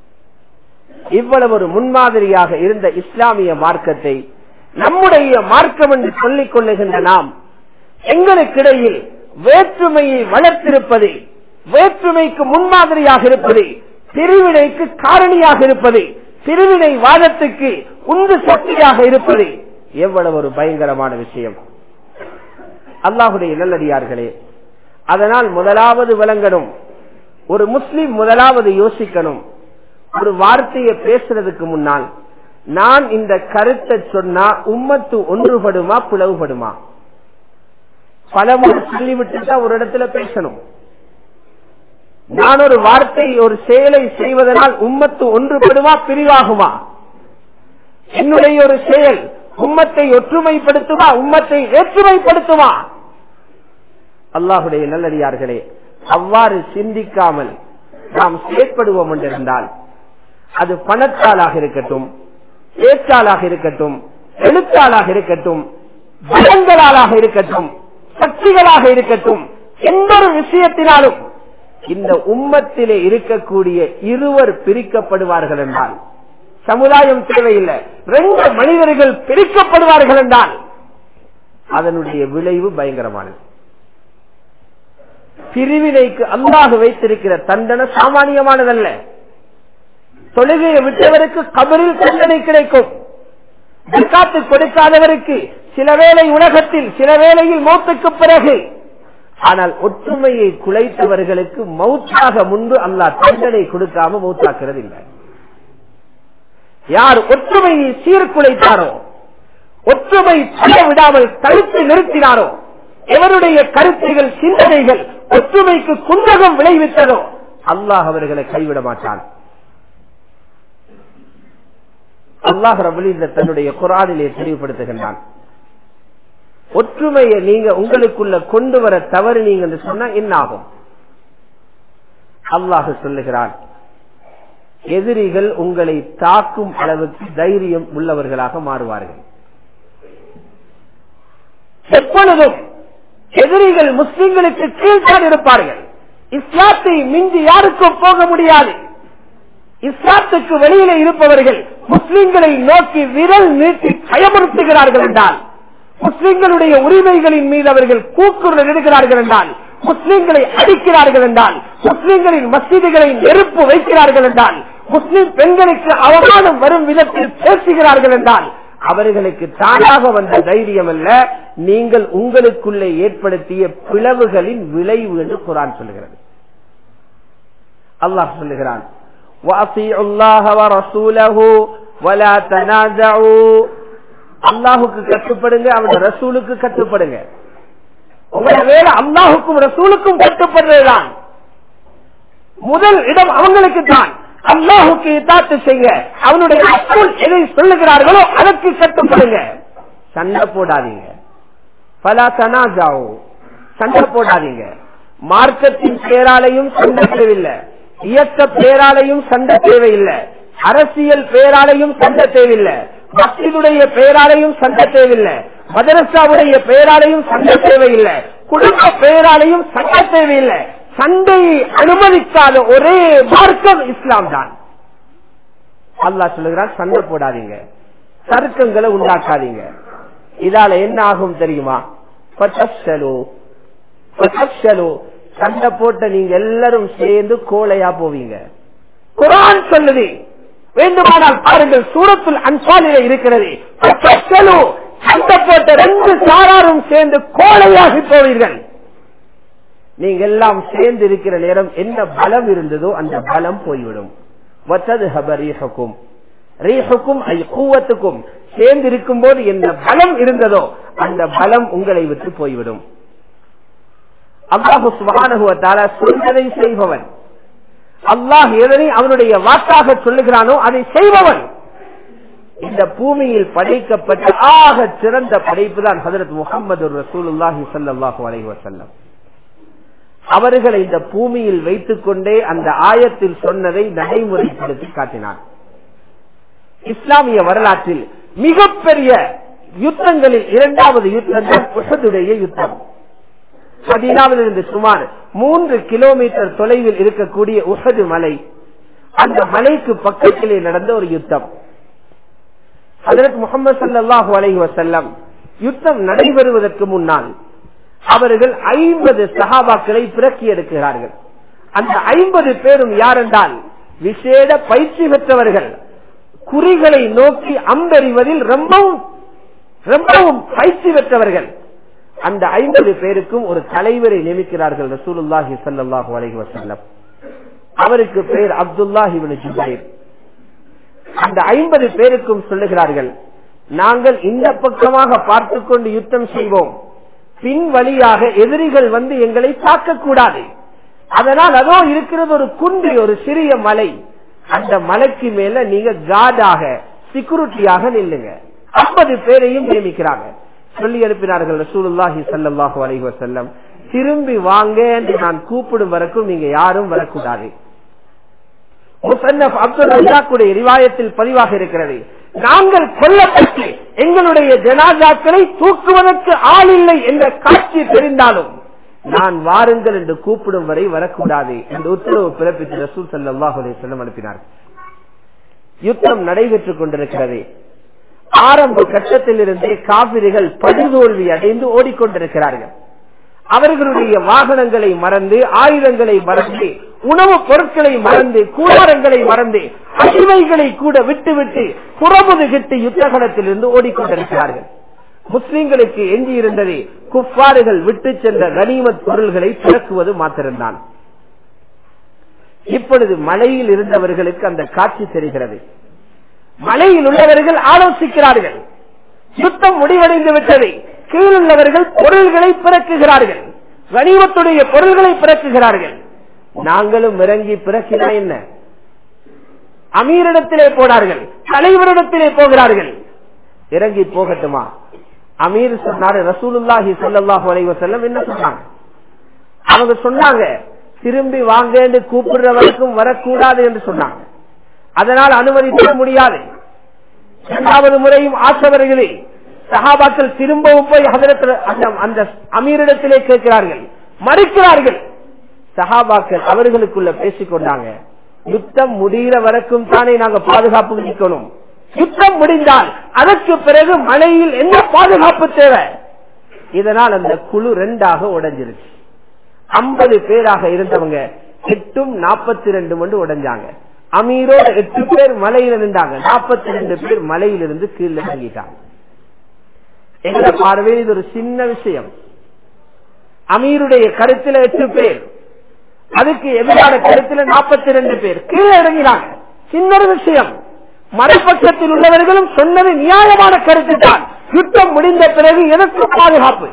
இவ்வளவு ஒரு முன்மாதிரியாக இருந்த இஸ்லாமிய மார்க்கத்தை நம்முடைய மார்க்கம் என்று சொல்லிக் கொள்ளுகின்ற நாம் எங்களுக்கிடையில் வேற்றுமையை வளர்த்திருப்பது, வேற்றுமைக்கு முன்மாதிரியாக இருப்பது, பிரிவினைக்கு காரணியாக இருப்பது, பிரிவினை வாதத்துக்கு உந்து சக்தியாக இருப்பது எவ்வளவு ஒரு பயங்கரமான விஷயம். அல்லாஹுடைய நல்லடியார்களே, அதனால் முதலாவது விளங்கணும், ஒரு முஸ்லிம் முதலாவது யோசிக்கணும், ஒரு வார்த்தையை பேசுறதுக்கு முன்னால் நான் இந்த கருத்தை சொன்னா உம்மத்து ஒன்றுபடுமா பிளவுபடுமா? பல முறை சொல்லிவிட்டு ஒரு இடத்துல பேசணும். நான் ஒரு வார்த்தை ஒரு செயலை செய்வதனால் உம்மத்து ஒன்றுபடுமா பிரிவாகுமா? என்னுடைய ஒரு செயல் உம்மத்தை ஒற்றுமைப்படுத்துமா உம்மத்தை வேற்றுமைப்படுத்துமா? அல்லாஹுடைய நல்லடியார்களே, அவ்வாறு சிந்திக்காமல் நாம் செயற்படுவோம் என்றிருந்தால் அது பணத்தாலாக இருக்கட்டும், பேச்சாளாக இருக்கட்டும், எழுத்தாளாக இருக்கட்டும், பலங்களாக இருக்கட்டும், சக்திகளாக இருக்கட்டும், எந்த ஒரு விஷயத்தினாலும் இந்த உம்மத்திலே இருக்கக்கூடிய இருவர் பிரிக்கப்படுவார்கள் என்றால், சமுதாயம் தேவையில்லை, ரெண்டு மனிதர்கள் பிரிக்கப்படுவார்கள் என்றால் அதனுடைய விளைவு பயங்கரமானது. பிரிவினைக்கு அல்லாஹ் வைத்திருக்கிற தண்டனை சாமானியமானதல்ல. தொழுகையை விட்டவருக்கு கபரில் தண்டனை கிடைக்கும். ஜக்காத்து கொடுக்காதவருக்கு சில வேளை உலகத்தில், சில வேளையில் மௌத்துக்கு பிறகு. ஆனால் ஒற்றுமையை குலைத்தவர்களுக்கு மௌத்தாக முன்பு அல்லாஹ் தண்டனை கொடுக்காம மௌத்தாக்குறது இல்லை. யார் ஒற்றுமையை சீர்குலைத்தாரோ, ஒற்றுமை பட விடாமல் தடுத்து நிறுத்தினாரோ, எவருடைய கருத்துகள், சிந்தனைகள் ஒற்றுமைக்கு குந்தகம் விளைவித்ததோ அல்லாஹ் அவர்களை கைவிட மாட்டான். அல்லாஹ் ரப்பல் இஸ்ஸத் தன்னுடைய குர்ஆனிலே தெளிவுபடுத்துகின்றான், ஒற்றுமையை நீங்க உங்களுக்குள்ள கொண்டு வர தவறு நீங்க என்று சொன்னா என்ன ஆகும்? அல்லாஹ் சொல்லுகிறான், எதிரிகள் உங்களை தாக்கும் அளவுக்கு தைரியம் உள்ளவர்களாக மாறுவார்கள். எப்பொழுதும் எதிரிகள் முஸ்லிம்களுக்கு கீழ்தான் இருப்பார்கள். இஸ்லாத்தை மிஞ்சி யாருக்கும் போக முடியாது. இஸ்லாத்துக்கு வெளியிலே இருப்பவர்கள் முஸ்லிம்களை நோக்கி விரல் நீட்டி பயமுறுத்துகிறார்கள் என்றால், முஸ்லிம்களுடைய உரிமைகளின் மீது அவர்கள் கூக்குரல் இடுகிறார்கள் என்றால், முஸ்லிம்களை அடிக்கிறார்கள் என்றால், முஸ்லிம்களின் மஸ்ஜிதுகளை நெருப்பு வைக்கிறார்கள் என்றால், முஸ்லிம் பெண்களுக்கு அவமானம் வரும் விதத்தில் பேசுகிறார்கள் என்றால், அவர்களுக்கு தானாக வந்த தைரியம் அல்ல, நீங்கள் உங்களுக்குள்ளே ஏற்படுத்திய பிளவுகளின் விளைவு என்று குர்ஆன் சொல்லுகிறது. அல்லாஹ் சொல்லுகிறான், அல்லாஹுக்கு கட்டுப்படுங்க, அவன் ரசூலுக்கு கட்டுப்படுங்க. உங்களுடைய வேலை அல்லாஹுக்கும் ரசூலுக்கும் கட்டுப்படுறதுதான். முதல் இடம் அவங்களுக்கு தான். அல்லாஹுக்கு இத்தாத்து செய்ய, அவனுடைய ரசூல் எதை சொல்லுகிறார்களோ அதற்கு கட்டுப்படுங்க. சண்டை போடாதீங்க, பல தனாஜாவோ, சண்டை போடாதீங்க. மார்க்கத்தின் பேராலையும் சண்டை தேவையில்லை, இயக்க பேராலையும் சண்டை தேவையில்லை, அரசியல் பேராலையும் சண்டை தேவையில்லை, மஸ்ஜிதுடைய பெயராலையும் சண்டை தேவையில்லை, மதரசாவுடைய பெயராலையும் சண்டை தேவையில்லை, குடும்ப பெயராலையும் சண்டை தேவையில்லை. சண்டையை அனுமதிக்காத ஒரே மார்க்கம் இஸ்லாம் தான். அல்லாஹ் சொல்லுகிறான், சண்டை போடாதீங்க, தர்க்கங்களை உண்டாக்காதீங்க. இதால என்ன ஆகும் தெரியுமா? சண்டை போட்ட நீங்க எல்லாரும் சேர்ந்து கோலையா போவீங்க. குர்ஆன் சொல்லுது, வேண்டுமானால் பாருங்கள், சூரத்துல் அன்பாலிலே இருக்கிறது, சண்டை போட்ட ரெண்டு சாராரும் சேர்ந்து கோலையாகி போவீர்கள். நீங்க எல்லாம் சேர்ந்து இருக்கிற நேரம் என்ன பலம் இருந்ததோ அந்த பலம் போய்விடும். சேர்ந்து இருக்கும் போது என்ன பலம் இருந்ததோ அந்த பலம் உங்களை விட்டு போய்விடும். அல்லாஹ் சுப்ஹானஹு வ தஆலா சொல்வதை செய்பவன். அல்லாஹ் எதனை அவனுடைய வாக்காக சொல்லுகிறானோ அதை செய்பவன். இந்த பூமியில் படைக்கப்பட்ட ஆக சிறந்த படைப்பு தான் ஹஜ்ரத் முஹம்மது ரசூலுல்லாஹி ஸல்லல்லாஹு அலைஹி வஸல்லம். அவர்களை இந்த பூமியில் வைத்துக் கொண்டே அந்த ஆயத்தில் சொன்னதை நடைமுறைப்படுத்தி காட்டினார். இஸ்லாமிய வரலாற்றில் மிகப்பெரிய யுத்தங்களில் இரண்டாவது யுத்தம் உஹதுடைய யுத்தம். மதீனாவிலிருந்து சுமார் மூன்று கிலோமீட்டர் தொலைவில் இருக்கக்கூடிய உஹது மலை, அந்த மலைக்கு பக்கத்திலே நடந்த ஒரு யுத்தம். ஹஜ்ரத் முஹம்மது ஸல்லல்லாஹு அலைஹி வஸல்லம் யுத்தம் நடைபெறுவதற்கு முன்னால் அவர்கள் ஐம்பது சஹாபாக்களை பிறக்கி எடுக்கிறார்கள். அந்த ஐம்பது பேரும் யார் என்றால் விசேட பயிற்சி பெற்றவர்கள், குறிகளை நோக்கி அம்பெறிவதில் ரொம்பவும் ரொம்பவும் பயிற்சி பெற்றவர்கள். அந்த ஐம்பது பேருக்கும் ஒரு தலைவரை நியமிக்கிறார்கள் ரசூலுல்லாஹி ஸல்லல்லாஹு அலைஹி வஸல்லம். அவருக்கு பெயர் அப்துல்லாஹ் இப்னு ஜுபைர். அந்த ஐம்பது பேருக்கும் சொல்லுகிறார்கள், நாங்கள் இந்த பக்கமாக பார்த்து கொண்டு யுத்தம் செய்வோம், பின் வழியாக எதிரிகள் வந்து எங்களை தாக்கக்கூடாது. அதனால் அதோ இருக்கிறது ஒரு குன்று, ஒரு சிறிய மலை, அந்த மலைக்கு மேல நீங்க கார்டாக செக்யூரிட்டியாக நில்லுங்க. ஐம்பது பேரையும் நியமிக்கிறாங்க. சொல்லி அனுப்பினார்கள் ரசூலுல்லாஹி ஸல்லல்லாஹு அலைஹி வஸல்லம். திரும்பி வாங்க என்று நான் கூப்பிடும் வரைக்கும் நீங்க யாரும் வரக்கூடாது. முஸன்னஃப் அப்துல் ரஸாக்குடைய ரிவாயத்தில் பதிவாக இருக்கிறது, நாங்கள் கொல்லப்பட்டு எங்களுடைய ஜனாசாக்களை தூக்குவதற்கு ஆள் இல்லை என்ற காட்சி தெரிந்தாலும் நான் வாருங்கள் என்று கூப்பிடும் வரை வரக்கூடாது என்று உத்தரவு பிறப்பித்து ரசூல் ஸல்லல்லாஹு அலைஹி வஸல்லம் அனுப்பினார். யுத்தம் நடைபெற்றுக் கொண்டிருக்கிறது. ஆரம்ப கட்டத்தில் இருந்தே காபிர்கள் படுதோல்வி அடைந்து ஓடிக்கொண்டிருக்கிறார்கள். அவர்களுடைய வாகனங்களை மறந்து, ஆயுதங்களை மறந்து, உணவுப் பொருட்களை மறந்து, கூடாரங்களை மறந்து, அடிமைகளை கூட விட்டுவிட்டு புறமுதுகிட்டு யுத்தகலத்தில் இருந்து ஓடிக்கொண்டிருக்கிறார்கள். முஸ்லிம்களுக்கு எஞ்சி இருந்தது குஃபார்கள் விட்டு சென்ற கனிமத் பொருள்களை திறக்குவது மாத்திரம்தான். இப்பொழுது மலையில் இருந்தவர்களுக்கு அந்த காட்சி தெரிகிறது. மலையில் உள்ளவர்கள் ஆலோசிக்கிறார்கள், யுத்தம் முடிவடைந்து விட்டது, கீழுள்ளவர்கள் பொருள்களை பிறக்குகிறார்கள், கனிமத்துடைய பொருள்களை பிறக்குகிறார்கள், நாங்களும் இறங்கி பிறக்கினா என்ன? அமீரிடத்திலே போனார்கள், தலைவரிடத்திலே போகிறார்கள், இறங்கி போகட்டுமா? அமீர் சொன்னாரு, ரசூலுல்லாஹி ஸல்லல்லாஹு அலைஹி வஸல்லம் என்ன சொன்னாங்க? அவங்க சொன்னாங்க, திரும்பி வாங்க என்று கூப்பிடுற வரைக்கும் வரக்கூடாது என்று சொன்னாங்க. அதனால் அனுமதிக்க முடியாது. இரண்டாவது முறையும் ஆசவர்களே சஹாபாக்கள் திரும்பவும் போய் அந்த அமீரிடத்திலே கேட்கிறார்கள், மறுக்கிறார்கள். சஹாபாக்கள் அவர்களுக்குள்ள பேசிக் கொண்டாங்க, யுத்தம் முடிகிற வரைக்கும் தானே நாங்க பாதுகாப்பு நிற்கணும், யுத்தம் முடிந்தால் அதற்கு பிறகு மலையில் என்ன பாதுகாப்பு தேவை? இதனால் அந்த குழு ரெண்டாக உடைஞ்சிருச்சு. ஐம்பது பேராக இருந்தவங்க எட்டும் நாற்பத்தி ரெண்டு மண்டு உடைஞ்சாங்க. அமீரோட எட்டு பேர் மலையில இருந்தாங்க, நாற்பத்தி ரெண்டு பேர் மலையிலிருந்து கீழே இறங்கிட்டாங்க. எங்க பார்வையில் இது ஒரு சின்ன விஷயம். அமீருடைய கருத்துல எட்டு பேர், அதுக்கு எதிரான கருத்துல நாற்பத்தி ரெண்டு பேர் கீழே இறங்கினாங்க. சின்ன விஷயம். மறுபட்சத்தில் உள்ளவர்களும் சொன்னது நியாயமான கருத்து தான். யுத்தம் முடிந்த பிறகு எதற்கு பாதுகாப்பு?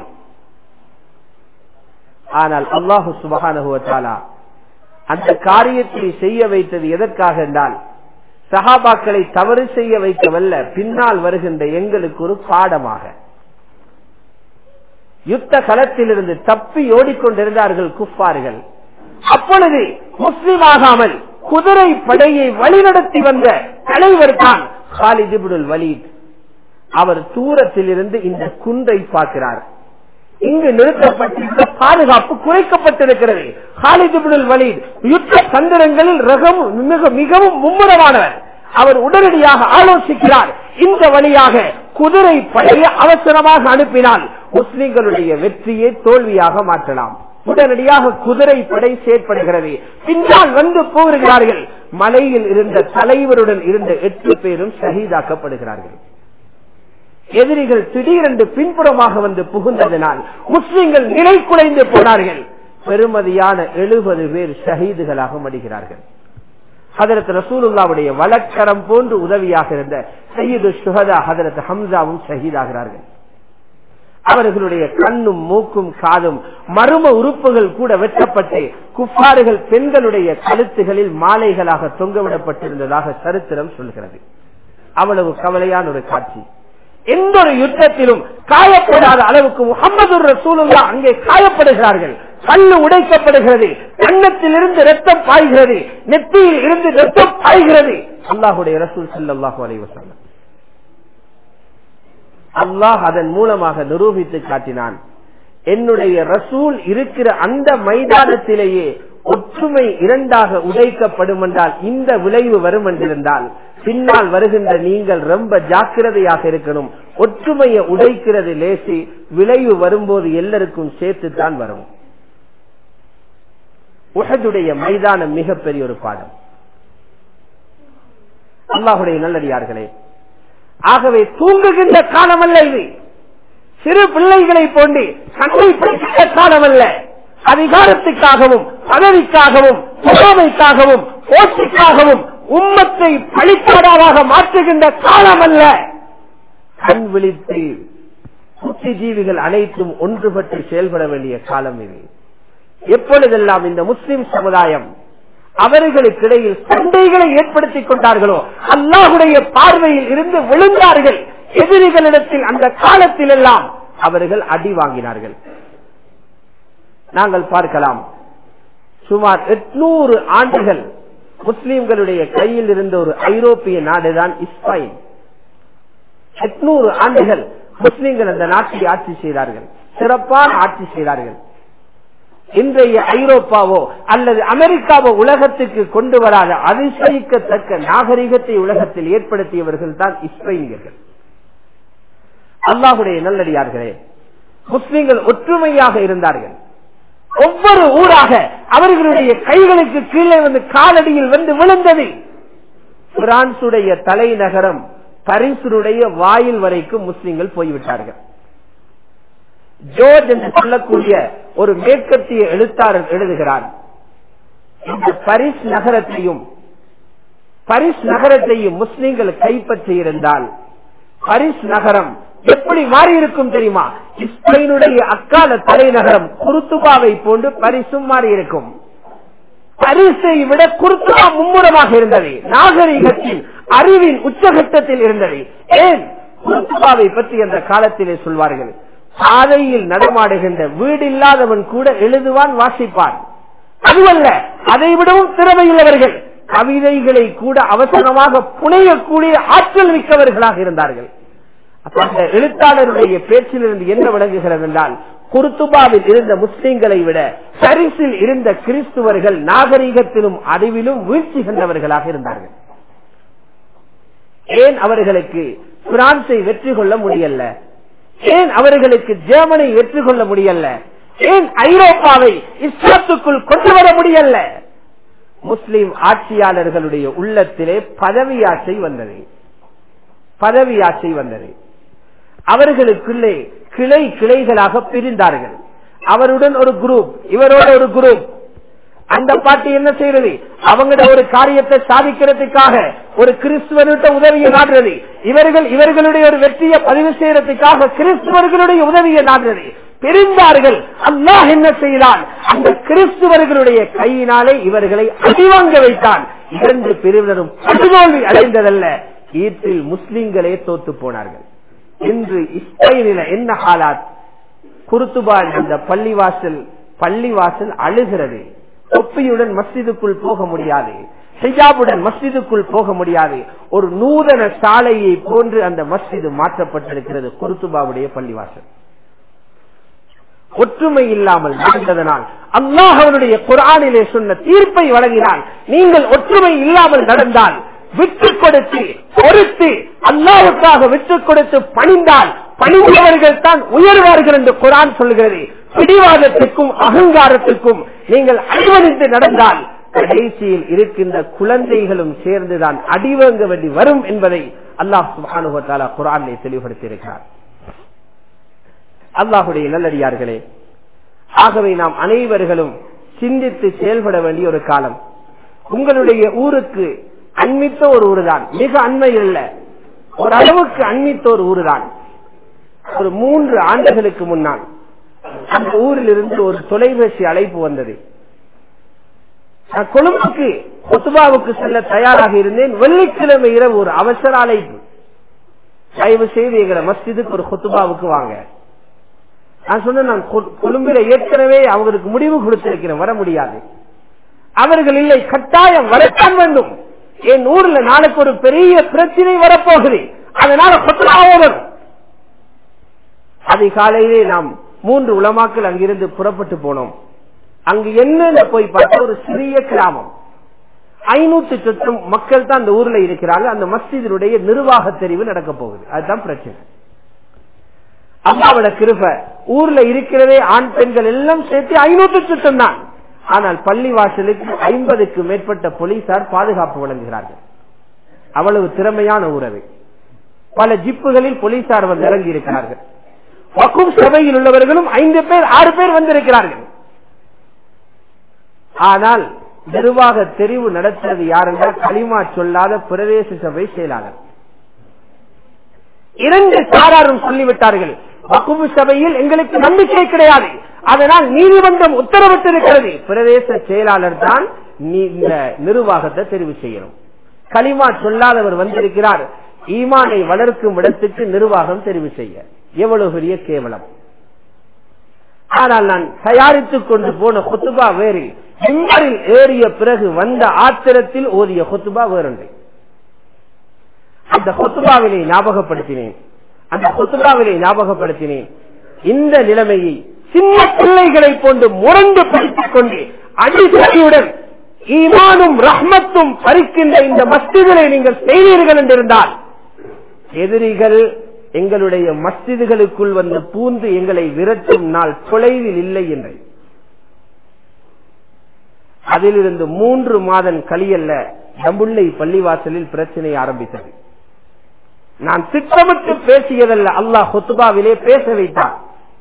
ஆனால் அல்லாஹு சுப்ஹானஹு வ தஆலா அந்த காரியத்தை செய்ய வைத்தது எதற்காக என்றால், சஹாபாக்களை தவறு செய்ய வைக்கவல்ல, பின்னால் வருகின்ற எங்களுக்கு ஒரு பாடமாக. யுத்த களத்திலிருந்து தப்பி ஓடிக்கொண்டிருந்தார்கள் குஃபார்கள். அப்பொழுது முஸ்லிம் ஆகாமல் குதிரை படையை வழிநடத்தி வந்த தலைவர் தான் காலித் இப்னுல் வலீத். அவர் தூரத்தில் இருந்து இந்த குன்றை பார்க்கிறார். இங்கு நிறுத்தப்பட்டிருந்த பாதுகாப்பு குறைக்கப்பட்டிருக்கிறது. காலித் இப்னுல் வலீத் யுத்த தந்திரங்களில் மிகவும் மும்முரமானவர். அவர் உடனடியாக ஆலோசிக்கிறார், இந்த வழியாக குதிரை படையை அவசரமாக அனுப்பினால் முஸ்லிம்களுடைய வெற்றியை தோல்வியாக மாற்றலாம். உடனடியாக குதிரை படை செயற்படுகிறது. பின்னால் வந்து போகிறார்கள். மலையில் இருந்த தலைவருடன் இருந்த எட்டு பேரும் ஷஹீதாக்கப்படுகிறார்கள். எதிரிகள் திடீரென்று பின்புறமாக வந்து புகுந்ததனால் முஸ்லிம்கள் நிலை குலைந்து போனார்கள். பெருமதியான எழுபது பேர் ஷஹீதுகளாக மடிகிறார்கள். ஹதரத் ரசூலுல்லாஹ்வுடைய வலக்கரம் போன்று உதவியாக இருந்த சய்யிது ஷுஹதா ஹதரத் ஹம்சாவும் ஷஹீதாகிறார்கள். அவர்களுடைய கண்ணும் மூக்கும் காதும் மர்ம உறுப்புகள் கூட வெட்டப்பட்டு குஃபார்கள் பெண்களுடைய கழுத்துகளில் மாலைகளாக தொங்கவிடப்பட்டிருந்ததாக சரித்திரம் சொல்கிறது. அவ்வளவு கவலையான ஒரு காட்சி. எந்த ஒரு யுத்தத்திலும் காயப்படாத அளவுக்கு முஹம்மது ரசூலுல்லாஹ் அங்கே காயப்படுகிறார்கள். கண்ணு உடைக்கப்படுகிறது, கன்னத்திலிருந்து ரத்தம் பாய்கிறது, நெத்தியில் இருந்து ரத்தம் பாய்கிறது. அல்லாஹுடைய ரசூல் ஸல்லல்லாஹு அலைஹி வஸல்லம் அல்லாஹ் அதன் மூலமாக நிரூபித்து காட்டினான், என்னுடைய ரசூல் இருக்கிற அந்த மைதானத்திலேயே ஒற்றுமை இரண்டாக உடைக்கப்படும் என்றால் இந்த விளைவு வரும் என்றிருந்தால் பின்னால் வருகின்ற நீங்கள் ரொம்ப ஜாக்கிரதையாக இருக்கணும். ஒற்றுமையை உடைக்கிறது லேசி, விளைவு வரும்போது எல்லாருக்கும் சேர்த்துத்தான் வரும். உஹதுடைய மைதானம் மிகப்பெரிய ஒரு பாடம். அல்லாஹுடைய நல்லடியார்களே, ஆகவே தூங்குகின்ற காலம் அல்ல இது. சிறு பிள்ளைகளை போன்று கண்ணை பிடிக்கின்ற காலம் அல்ல. அதிகாரத்துக்காகவும் பதவிக்காகவும் பொறாமைக்காகவும் போட்டிக்காகவும் உம்மத்தை பழிப்பாடாக மாற்றுகின்ற காலம் அல்ல. கண் விழித்து புத்திஜீவிகள் அனைத்தும் ஒன்றுபட்டு செயல்பட வேண்டிய காலம் இது. எப்பொழுதெல்லாம் இந்த முஸ்லிம் சமுதாயம் அவர்களுக்கிடையில் சண்டைகளை ஏற்படுத்திக் கொண்டார்களோ அல்லாஹுடைய பார்வையில் இருந்து விழுந்தார்கள். எதிரிகளிடத்தில் அந்த காலத்தில் எல்லாம் அவர்கள் அடி வாங்கினார்கள். நாங்கள் பார்க்கலாம். சுமார் எட்நூறு ஆண்டுகள் முஸ்லிம்களுடைய கையில் இருந்த ஒரு ஐரோப்பிய நாடுதான் இஸ்ரேல். எட்நூறு ஆண்டுகள் முஸ்லிம்கள் அந்த நாட்டை ஆட்சி செய்தார்கள், சிறப்பான ஆட்சி செய்தார்கள். இன்றைய ஐரோப்பாவோ அல்லது அமெரிக்காவோ உலகத்துக்கு கொண்டு வராத அதிசயிக்கத்தக்க நாகரிகத்தை உலகத்தில் ஏற்படுத்தியவர்கள் தான் இஸ்ரேலியர்கள். அல்லாஹ்வுடைய நல்லடியார்களே, முஸ்லிம்கள் ஒற்றுமையாக இருந்தார்கள். ஒவ்வொரு ஊராக அவர்களுடைய கைகளுக்கு கீழே வந்து காலடியில் வந்து விழுந்தது. பிரான்சுடைய தலைநகரம் பாரிசுடைய வாயில் வரைக்கும் முஸ்லிம்கள் போய்விட்டார்கள். ஜோர்ஜ் என்று சொல்லக்கூடிய ஒரு மேற்கத்திய எழுத்தாளர் எழுதுகிறார், இந்த பாரிஸ் நகரத்தையும் பாரிஸ் நகரத்தையும் முஸ்லிம்கள் கைப்பற்றி இருந்தால் பாரிஸ் நகரம் எப்படி மாறி இருக்கும் தெரியுமா? இஸ்ரேலுடைய அக்கால தலைநகரம் குர்துபாவை போன்று பாரிஸும் மாறி இருக்கும். பாரிஸை விட குர்துபா மும்முரமாக இருந்தது, நாகரிகத்தின் அறிவின் உச்சகட்டத்தில் இருந்தது. ஏன்? குர்துபாவை பற்றி அந்த காலத்திலே சொல்வார்கள், பாதையில் நடமாடுகின்ற வீடு இல்லாதவன் கூட எழுதுவான், வாசிப்பான். அதுவல்ல, அதை விடவும் திறமையுள்ளவர்கள், கவிதைகளை கூட அவசரமாக புனையக்கூடிய ஆற்றல் மிக்கவர்களாக இருந்தார்கள். அந்த எழுத்தாளருடைய பேச்சிலிருந்து என்ன விளங்குகிறது என்றால், குர்துபாவில் இருந்த முஸ்லிம்களை விட பாரிஸில் இருந்த கிறிஸ்துவர்கள் நாகரிகத்திலும் அறிவிலும் வீழ்ச்சி கண்டவர்களாக இருந்தார்கள். ஏன் அவர்களுக்கு பிரான்சை வெற்றி கொள்ள முடியல? ஏன் அவர்களுக்கு ஜெர்மனை வெற்றி கொள்ள முடியல? ஏன் ஐரோப்பாவை இஸ்லாத்துக்குள் கொண்டு வர முடியல? முஸ்லிம் ஆட்சியாளர்களுடைய உள்ளத்திலே பதவி ஆசை வந்தது. பதவி ஆசை வந்தது. அவர்களுக்குள்ளே கிளை கிளைகளாக பிரிந்தார்கள். அவருடன் ஒரு குரூப், இவரோட ஒரு குரூப். அந்த பாட்டி என்ன செய்யறது? அவங்களோட ஒரு காரியத்தை சாதிக்கிறதுக்காக ஒரு கிறிஸ்துவர்கிட்ட உதவியை நாடுறது. இவர்கள் இவர்களுடைய ஒரு வெற்றியை பதிவு செய்யறதுக்காக கிறிஸ்துவர்களுடைய உதவியை நாடுறது. பிரிந்தார்கள். அல்லாஹ் என்ன செய்தான்? அந்த கிறிஸ்துவர்களுடைய கையினாலே இவர்களை அடிவாங்க வைத்தான். இரண்டு பிரிவினரும் படுதோல்வி அடைந்ததல்ல, ஈட்டில் முஸ்லிம்களே தோத்து போனார்கள். இன்று இஸ்ரேலில் என்ன ஹாலாத்? குர்துபா அந்த பள்ளிவாசல் பள்ளிவாசல் அழுகிறது. தொப்பியுடன் மஸ்ஜிதுக்குள் போக முடியாது, ஹிஜாபுடன் மஸ்ஜிதுக்குள் போக முடியாது. ஒரு நூதன சாலையை போன்று அந்த மஸ்ஜிது மாற்றப்பட்டிருக்கிறது குர்துபாவுடைய பள்ளிவாசல். ஒற்றுமை இல்லாமல் நடந்ததனால் அல்லாஹ் அவனுடைய குர்ஆனிலே சொன்ன தீர்ப்பை வழங்கினால், நீங்கள் ஒற்றுமை இல்லாமல் நடந்தால், விட்டுக் கொடுத்து பொறுத்து அல்லாஹ்வுக்காக விட்டுக் கொடுத்து பணிந்தால் பணிந்தவர்கள் தான் உயர்வார்கள் என்று குர்ஆன் சொல்கிறது. பிடிவாதத்துக்கும் அகங்காரத்துக்கும் நீங்கள் அடிவணிந்து நடந்தால் கடைசியில் இருக்கின்ற குழந்தைகளும் சேர்ந்துதான் அடிவாங்க வேண்டி வரும் என்பதை அல்லாஹ் சுப்ஹானஹு வ தஆலா குர்ஆனிலே தெளிவுபடுத்தி இருக்கிறார். அல்லாஹ்வுடைய நல்லடியார்களே, ஆகவே நாம் அனைவர்களும் சிந்தித்து செயல்பட வேண்டிய ஒரு காலம். உங்களுடைய ஊருக்கு அண்மித்த ஒரு ஊருதான், மிக அண்மை இல்ல, ஓரளவுக்கு அண்மித்த ஒரு ஊருதான். ஒரு மூன்று ஆண்டுகளுக்கு முன்னால் அந்த ஊரில் இருந்து ஒரு தொலைபேசி அழைப்பு வந்தது. நான் கொழும்புக்கு குத்பாவுக்கு செல்ல தயாராக இருந்தேன். வெள்ளிக்கிழமை இரவு ஒரு அவசர அழைப்பு, தயவு செய்து எங்களை மஸ்ஜிதுக்கு ஒரு குத்பாவுக்கு வாங்க. நான் சொன்னேன், நான் கொழும்பில ஏற்கனவே அவங்களுக்கு முடிவு கொடுத்திருக்கிறேன், வர முடியாது. அவர்கள் இல்லை, கட்டாயம் வரத்தான் வேண்டும். என் ஊர்ல நாளைக்கு ஒரு பெரிய பிரச்சனை வரப்போகுது, அதனால குத்பாவே வரும். அதிகாலையிலே நாம் மூன்று உலமாக்கள் அங்கிருந்து புறப்பட்டு போனோம். அங்கு என்ன போய் பார்த்த ஒரு சிறிய கிராமம், ஐநூத்தி சொச்சம் மக்கள் தான் அந்த ஊர்ல இருக்கிறாங்க. அந்த மஸ்ஜிதினுடைய நிர்வாக தெரிவு நடக்க போகுது, அதுதான் பிரச்சனை. அல்லாஹ்வோட கிருபை, ஊர்ல இருக்கிறதே ஆண் பெண்கள் எல்லாம் சேர்த்து ஐநூத்தி சொச்சம் தான். ஆனால் பள்ளி வாசலுக்கு ஐம்பதுக்கு மேற்பட்ட போலீசார் பாதுகாப்பு வழங்குகிறார்கள். அவ்வளவு திறமையான ஊரது. பல ஜிப்புகளில் போலீசார் வந்து இறங்கி இருக்கிறார்கள். வக்ஃப் சபையில் உள்ளவர்களும் ஐந்து பேர் ஆறு பேர் வந்திருக்கிறார்கள். ஆனால் நிர்வாக தெரிவு நடத்துவது யாருன்னா களிமா சொல்லாத பிரதேச சபை செயலாளர். இரண்டு சாராரும் சொல்லிவிட்டார்கள், வக்ஃப் சபையில் எங்களுக்கு நம்பிக்கை கிடையாது, அதனால் நீதிமன்றம் உத்தரவிட்டிருக்கிறது, பிரதேச செயலாளர் தான் இந்த நிர்வாகத்தை தெரிவு செய்யணும். களிமா சொல்லாதவர் வந்திருக்கிறார், ஈமானை வளர்க்கும் இடத்துக்கு நிர்வாகம் தெரிவு செய்ய. எவ்வளவு பெரிய கேவலம்! ஆனால் நான் தயாரித்துக் கொண்டு போன குத்துபா வேறு, மிம்பரில் ஏறிய பிறகு வந்த ஆத்திரத்தில் ஓதிய குத்துபா வேறொன்றை. அந்த குத்துபாவிலே ஞாபகப்படுத்தினேன் அந்த குத்துபாவிலே ஞாபகப்படுத்தினேன் இந்த நிலைமையை சின்ன பிள்ளைகளை போன்று முரண்டு படித்துக் கொண்டு அடிப்படையுடன் ஈமானும் ரஹ்மத்தும் பறிக்கின்ற இந்த மஸ்ஜிதுகளை நீங்கள் செய்வீர்கள் என்றிருந்தால் எதிரிகள் எங்களுடைய மஸ்ஜிதுகளுக்குள் வந்து பூந்து எங்களை விரட்டும் நாள் தொலைவில் இல்லை என்று. அதிலிருந்து மூன்று மாதம் கலியல்ல தம்புள்ளை பள்ளிவாசலில் பிரச்சனை ஆரம்பித்தது. நான் திட்டமிட்டு பேசியதல்ல, அல்லாஹ் ஹுத்பாவிலே பேச வைத்தார்.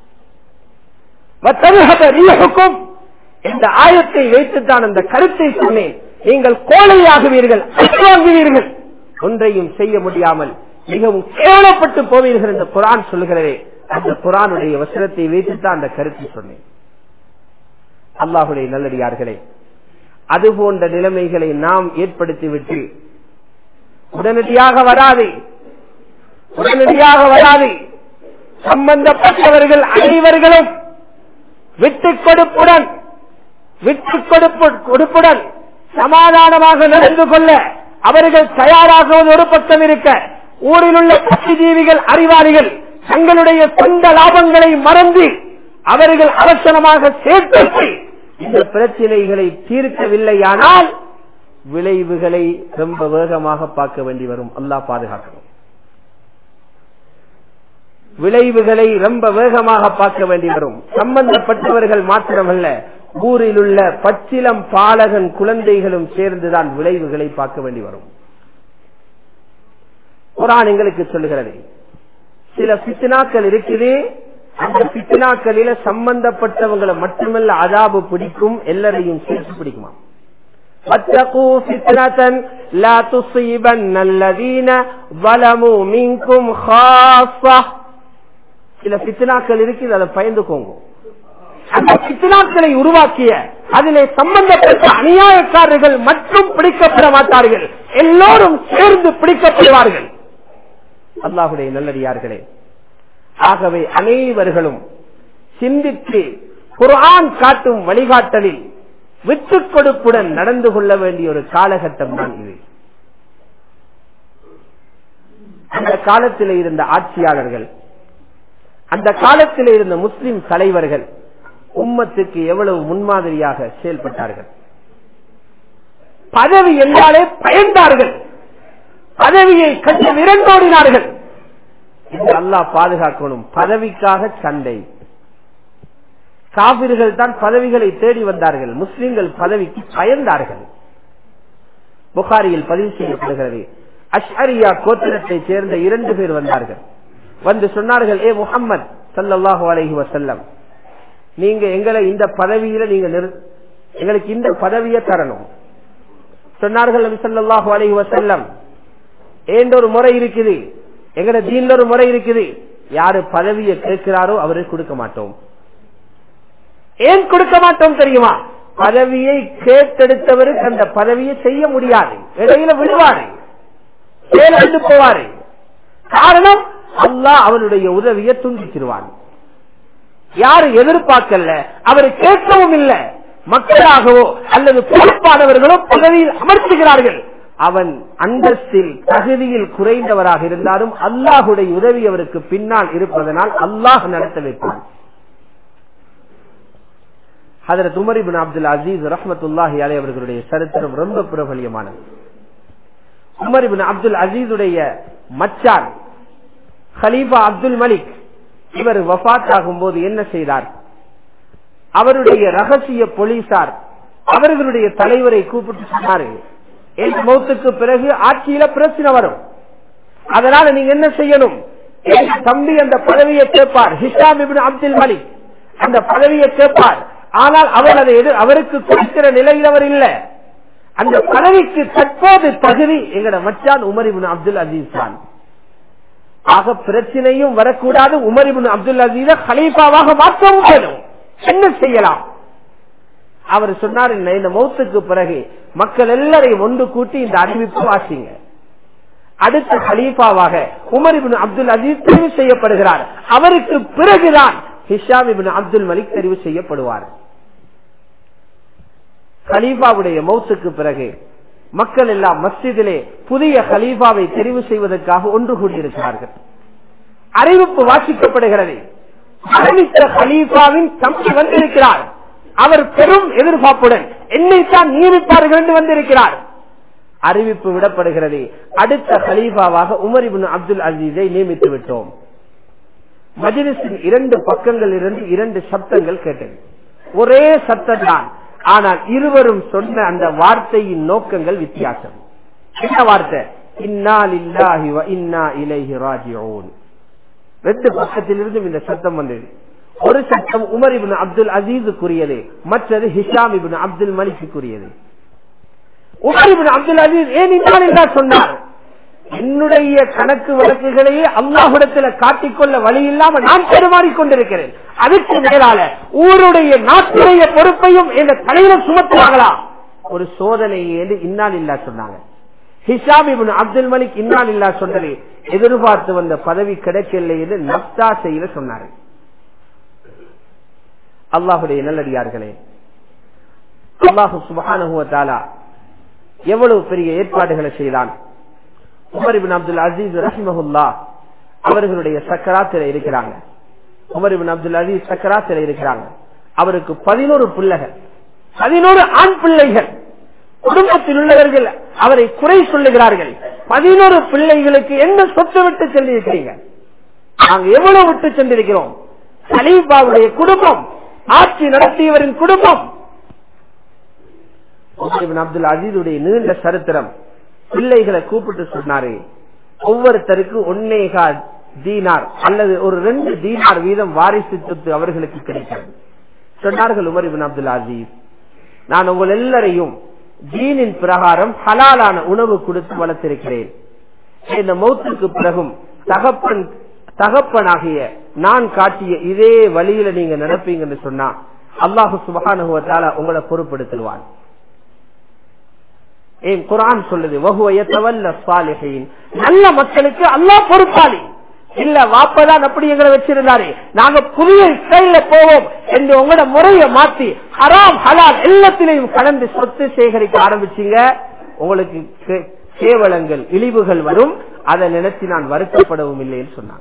இந்த ஆயத்தை வைத்துத்தான் அந்த கருத்தை சொன்னேன். நீங்கள் கோழையாகுவீர்கள், அச்சுவாங்குவீர்கள், ஒன்றையும் செய்ய முடியாமல் மிகவும் கேவலப்பட்டு போவீர்கள் என்று குர்ஆன் சொல்லுகிறதே, அந்த குர்ஆனுடைய வசனத்தை வைத்துத்தான் அந்த கருத்தை சொன்னேன். அல்லாஹுடைய நல்லடியார்களே, அது போன்ற நிலைமைகளை நாம் ஏற்படுத்திவிட்டு உடனடியாக வராது உடனடியாக வராது சம்பந்தப்பட்டவர்கள் அனைவர்களும் விட்டுக் கொடுப்புடன் விட்டுக் கொடுப்பு கொடுப்புடன் சமாதானமாக நடந்து கொள்ள அவர்கள் தயாராகுவது ஒரு பக்கம் இருக்க, ஊரில் உள்ள புத்திஜீவிகள் அறிவாளிகள் தங்களுடைய சொந்த லாபங்களை மறந்து அவர்கள் அவசரமாக சேர்த்து இந்த பிரச்சனைகளை தீர்க்கவில்லையானால் விளைவுகளை ரொம்ப வேகமாக பார்க்க வேண்டி வரும். அல்லாஹ் பாதுகாக்கணும். விளைவுகளை ரொம்ப வேகமாக பார்க்க வேண்டி வரும். சம்பந்தப்பட்டவர்கள் மாத்திரமல்ல, ஊரில் உள்ள பச்சிலம் பாலகன் குழந்தைகளும் சேர்ந்துதான் விளைவுகளை பார்க்க வேண்டி வரும். குர்ஆன் எங்களுக்கு சொல்லுகிறது, சில ஃபித்னாக்கள் இருக்குது, அந்த ஃபித்னாக்களில சம்பந்தப்பட்டவங்களை மட்டுமல்ல அதாபு பிடிக்கும், எல்லாரையும் சேர்த்து பிடிக்குமா. وَاتَّقُوا فِتْنَةً لَا تُصِيبَنَّ الَّذِينَ ظَلَمُوا مِنكُمْ خَاصَّةً. சில ஃபித்னாக்கள் இருக்குது, அதை பயந்துக்கோங்க. அந்த ஃபித்னாக்களை உருவாக்கிய அதிலே சம்பந்தப்பட்ட அநியாயக்காரர்கள் மட்டும் பிடிக்கப்பட மாட்டார்கள், எல்லோரும் சேர்ந்து பிடிக்கப்படுவார்கள். அல்லாஹ்வுடைய நல்லடியார்களே, ஆகவே அனைவர்களும் சிந்தித்து குர்ஆன் காட்டும் வழிகாட்டலில் விட்டுக் கொடுப்புடன் நடந்து கொள்ள வேண்டிய ஒரு காலகட்டம் தான் இது. அந்த காலத்தில் இருந்த ஆட்சியாளர்கள், அந்த காலத்தில் இருந்த முஸ்லிம் தலைவர்கள் உம்மத்துக்கு எவ்வளவு முன்மாதிரியாக செயல்பட்டார்கள். பதவி என்றாலே பயந்தார்கள், பதவியை கண்டு விரண்டோடினார்கள். அல்லாஹ் பாதுகாக்கணும். பதவிக்காக சண்டை. காபிர்கள் தான் பதவிகளை தேடி வந்தார்கள், முஸ்லிம்கள் பதவிக்கு பயந்தார்கள். புகாரியில் பதிவு செய்யப்படுகிறது, அஷ்அரியா கோத்திரத்தை சேர்ந்த இரண்டு பேர் வந்தார்கள். வந்து சொன்னார்கள், ஏ முஹம்மது ஸல்லல்லாஹு அலைஹி வஸல்லம், நீங்க எங்களை இந்த பதவியில நீங்க எங்களுக்கு இந்த பதவியை தரணும். சொன்னார்கள் நபி ஸல்லல்லாஹு அலைஹி வஸல்லம், ஏண்ட ஒரு முறை இருக்குது, எங்கட தீன்ல ஒரு முறை இருக்குது, யாரு பதவியை கேட்கிறாரோ அவருக்கு கொடுக்க மாட்டோம். ஏன் கொடுக்க மாட்டோம் தெரியுமா? பதவியை கேட்டெடுத்தவருக்கு அந்த பதவியை செய்ய முடியாது, இடையில விடுவாரு, செயலிழந்து போவாரு. காரணம், அல்லாஹ் அவனுடைய உதவியை துண்டிச்சிருவான். யாரு எதிர்பார்க்கல, அவரு கேட்கவும் இல்லை, மக்களாகவோ அல்லது பொறுப்பானவர்களோ பதவியில் அமர்த்துகிறார்கள். அவன் அந்தஸ்தில் தகுதியில் குறைந்தவராக இருந்தாலும் அல்லாஹுடைய உதவி அவருக்கு பின்னால் இருப்பதனால் அல்லாஹ் நடத்த வைப்பான். ஹஜ்ரத் உமர் இப்னு அப்துல் அசீஸ் ரஹ்மத்துல்லாஹி அலைஹி அவர்களுடைய சரித்திரம் ரொம்ப பிரபல்யமானது. உமர் இப்னு அப்துல் அசீஸுடைய மச்சான் கலீஃபா அப்துல் மலிக், இவர் வஃபாத் ஆகும் போது என்ன செய்தார்? அவருடைய ரகசிய போலீசார் அவர்களுடைய தலைவரை கூப்பிட்டு சொன்னாரு, என் மௌத்துக்கு பிறகு ஆட்சியில பிரச்சனை வரும், அதனால நீங்க என்ன செய்யணும்? என் தம்பி அந்த பதவியை கேட்பார், ஹிஷாம் இப்னு அப்துல் மலிக் அந்த பதவியை கேட்பார். ஆனால் அவர் அதை அவருக்கு கொடுக்கிற நிலையில் அவர் இல்ல. அந்த பதவிக்கு தற்போது தகுதி எங்கட மச்சான் உமர் இப்னு அப்துல் அசீஸ் தான். ஆக பிரச்சனையும் வரக்கூடாது, உமர் இப்னு அப்துல் அசீஸ கலீஃபாவாக மாற்றவும் வேணும். என்ன செய்யலாம்? அவர் சொன்னார், இந்த மௌத்துக்கு பிறகு மக்கள் எல்லாரையும் ஒன்று கூட்டி இந்த அறிவிப்பு வாசிங்க. அடுத்த கலீஃபாவாக உமர் இப்னு அப்துல் அசீஸ் தெரிவு செய்யப்படுகிறார். அவருக்கு பிறகுதான் ஹிஷாம் இப்னு அப்துல் மலிக் தெரிவு செய்யப்படுவார். கலீஃபாவுடைய மௌத்துக்கு பிறகு மக்கள் எல்லாம் மஸ்ஜிதிலே புதிய கலீஃபாவை தெரிவு செய்வதற்காக ஒன்று கூடியிருக்கிறார்கள். அறிவிப்பு வாசிக்கப்படுகிறது. அறிவித்த கலீஃபாவின் தம்பி வந்திருக்கிறார். அவர் பெரும் எதிர்பார்ப்புடன் என்னைத்தான் நியமிப்பார்கள் என்று வந்திருக்கிறார். அறிவிப்பு விடப்படுகிறது. அடுத்த கலீஃபாவாக உமர் இப்னு அப்துல் அசீஸை நியமித்து விட்டோம். மஜ்லிஸின் இரண்டு பக்கங்கள் இருந்து இரண்டு சப்தங்கள் கேட்டது. ஒரே சப்தம் தான். ஆனால் இருவரும் சொன்ன அந்த வார்த்தையின் நோக்கங்கள் வித்தியாசம். என்ன வார்த்தை? இன்னா லில்லாஹி வ இன்னா இலைஹி ராஜிஊன். ரெண்டு பக்கத்திலிருந்து இந்த சத்தம் வந்தது. ஒரு சத்தம் உமர் இப்னு அப்துல் அசீஸுக்குரியது, மற்றது ஹிஷாம் இப்னு அப்துல் மலிக்குரியது. உமர் இப்னு அப்துல் அசீஸ் ஏன் இன்னா லில்லாஹ் சொன்னார்? என்னுடைய கணக்கு வழக்குகளையே அல்லாஹ்விடத்தில் காட்டிக்கொள்ள வழி இல்லாம நான் பெருமாறிக் கொண்டிருக்கிறேன். அதுக்கு மேலால ஊருடைய நாட்டுடைய பொறுப்பையும் என்ற தலையில சுமத்துவாங்களா? ஒரு சோதனை என்று இன்னா லில்லாஹ் சொன்னாங்க. ஹிஷாம் இப்னு அப்துல் மலிக் இன்னா லில்லாஹ் சொன்னது எதிர்பார்த்து வந்த பதவி கிடைக்கவில்லை என்று நப்தா செய்ய சொன்னார்கள். அல்லாஹுடைய நல்லடியார்களே, அல்லாஹு சுப்ஹானஹு வ தஆலா எவ்வளவு பெரிய ஏற்பாடுகளை செய்தான். உமர் இப்னு அப்துல் அசீஸ் ரஹிமஹுல்லாஹ் அவர்களுடைய சக்கராத்தில் இருக்கிறாங்க. உமர் இப்னு அப்துல் அசீஸ் சக்கராத்தில் இருக்கிறாங்க. அவருக்கு பதினோரு பிள்ளைகள், பதினோரு ஆண் பிள்ளைகள். குடும்பத்தில் உள்ளவர்கள் அவரை குறை சொல்லுகிறார்கள். பதினோரு பிள்ளைகளுக்கு என்ன சொத்து விட்டு சென்றிருக்கிறீங்க? நாங்க எவ்வளவு விட்டு சென்றிருக்கிறோம்? கலீஃபாவுடைய குடும்பம், ஆட்சி நடத்தியவரின் குடும்பம். உமர் இப்னு அப்துல் அசீஸுடைய நீண்ட சரித்திரம். பிள்ளைகளை கூப்பிட்டு சொன்னாரு, ஒவ்வொருத்தருக்கு ஒன்னேகா தீனார் அல்லது ஒரு ரெண்டு தீனார் வீதம் வாரிசு சொத்து அவர்களுக்கு கிடைக்கிறது. சொன்னார்கள் உமர் இப்னு அப்துல் அசீஸ், நான் உங்கள் எல்லாரையும் தீனின் பிரகாரம் ஹலாலான உணவு கொடுத்து வளர்த்திருக்கிறேன். இந்த மௌத்துக்கு பிறகும் தகப்பன் தகப்பனாகிய நான் காட்டிய இதே வழியில நீங்க நடப்பீங்கன்னு சொன்னா அல்லாஹு சுப்ஹானஹு வ தஆலா உங்களை பொறுப்படுத்துவான். ஏன் குர்ஆன் சொல்லுது, வஹுவ யதவல்ல ஸாலிஹீன். நல்ல மக்களுக்கு அல்லாஹ் பொறுப்பாளி. இல்ல வாப்பதான் அப்படி எங்களை வச்சிருந்தாரு, நாங்க புதிய ஸ்டைல்ல போவோம் என்று உங்களோட முறையை மாத்தி ஹராம் ஹலால் எல்லாத்திலையும் கலந்து சொத்து சேகரிக்க ஆரம்பிச்சீங்க. உங்களுக்கு கேவலங்கள் இழிவுகள் வரும். அதை நினைச்சு நான் வருத்தப்படவும் இல்லைன்னு சொன்னாங்க.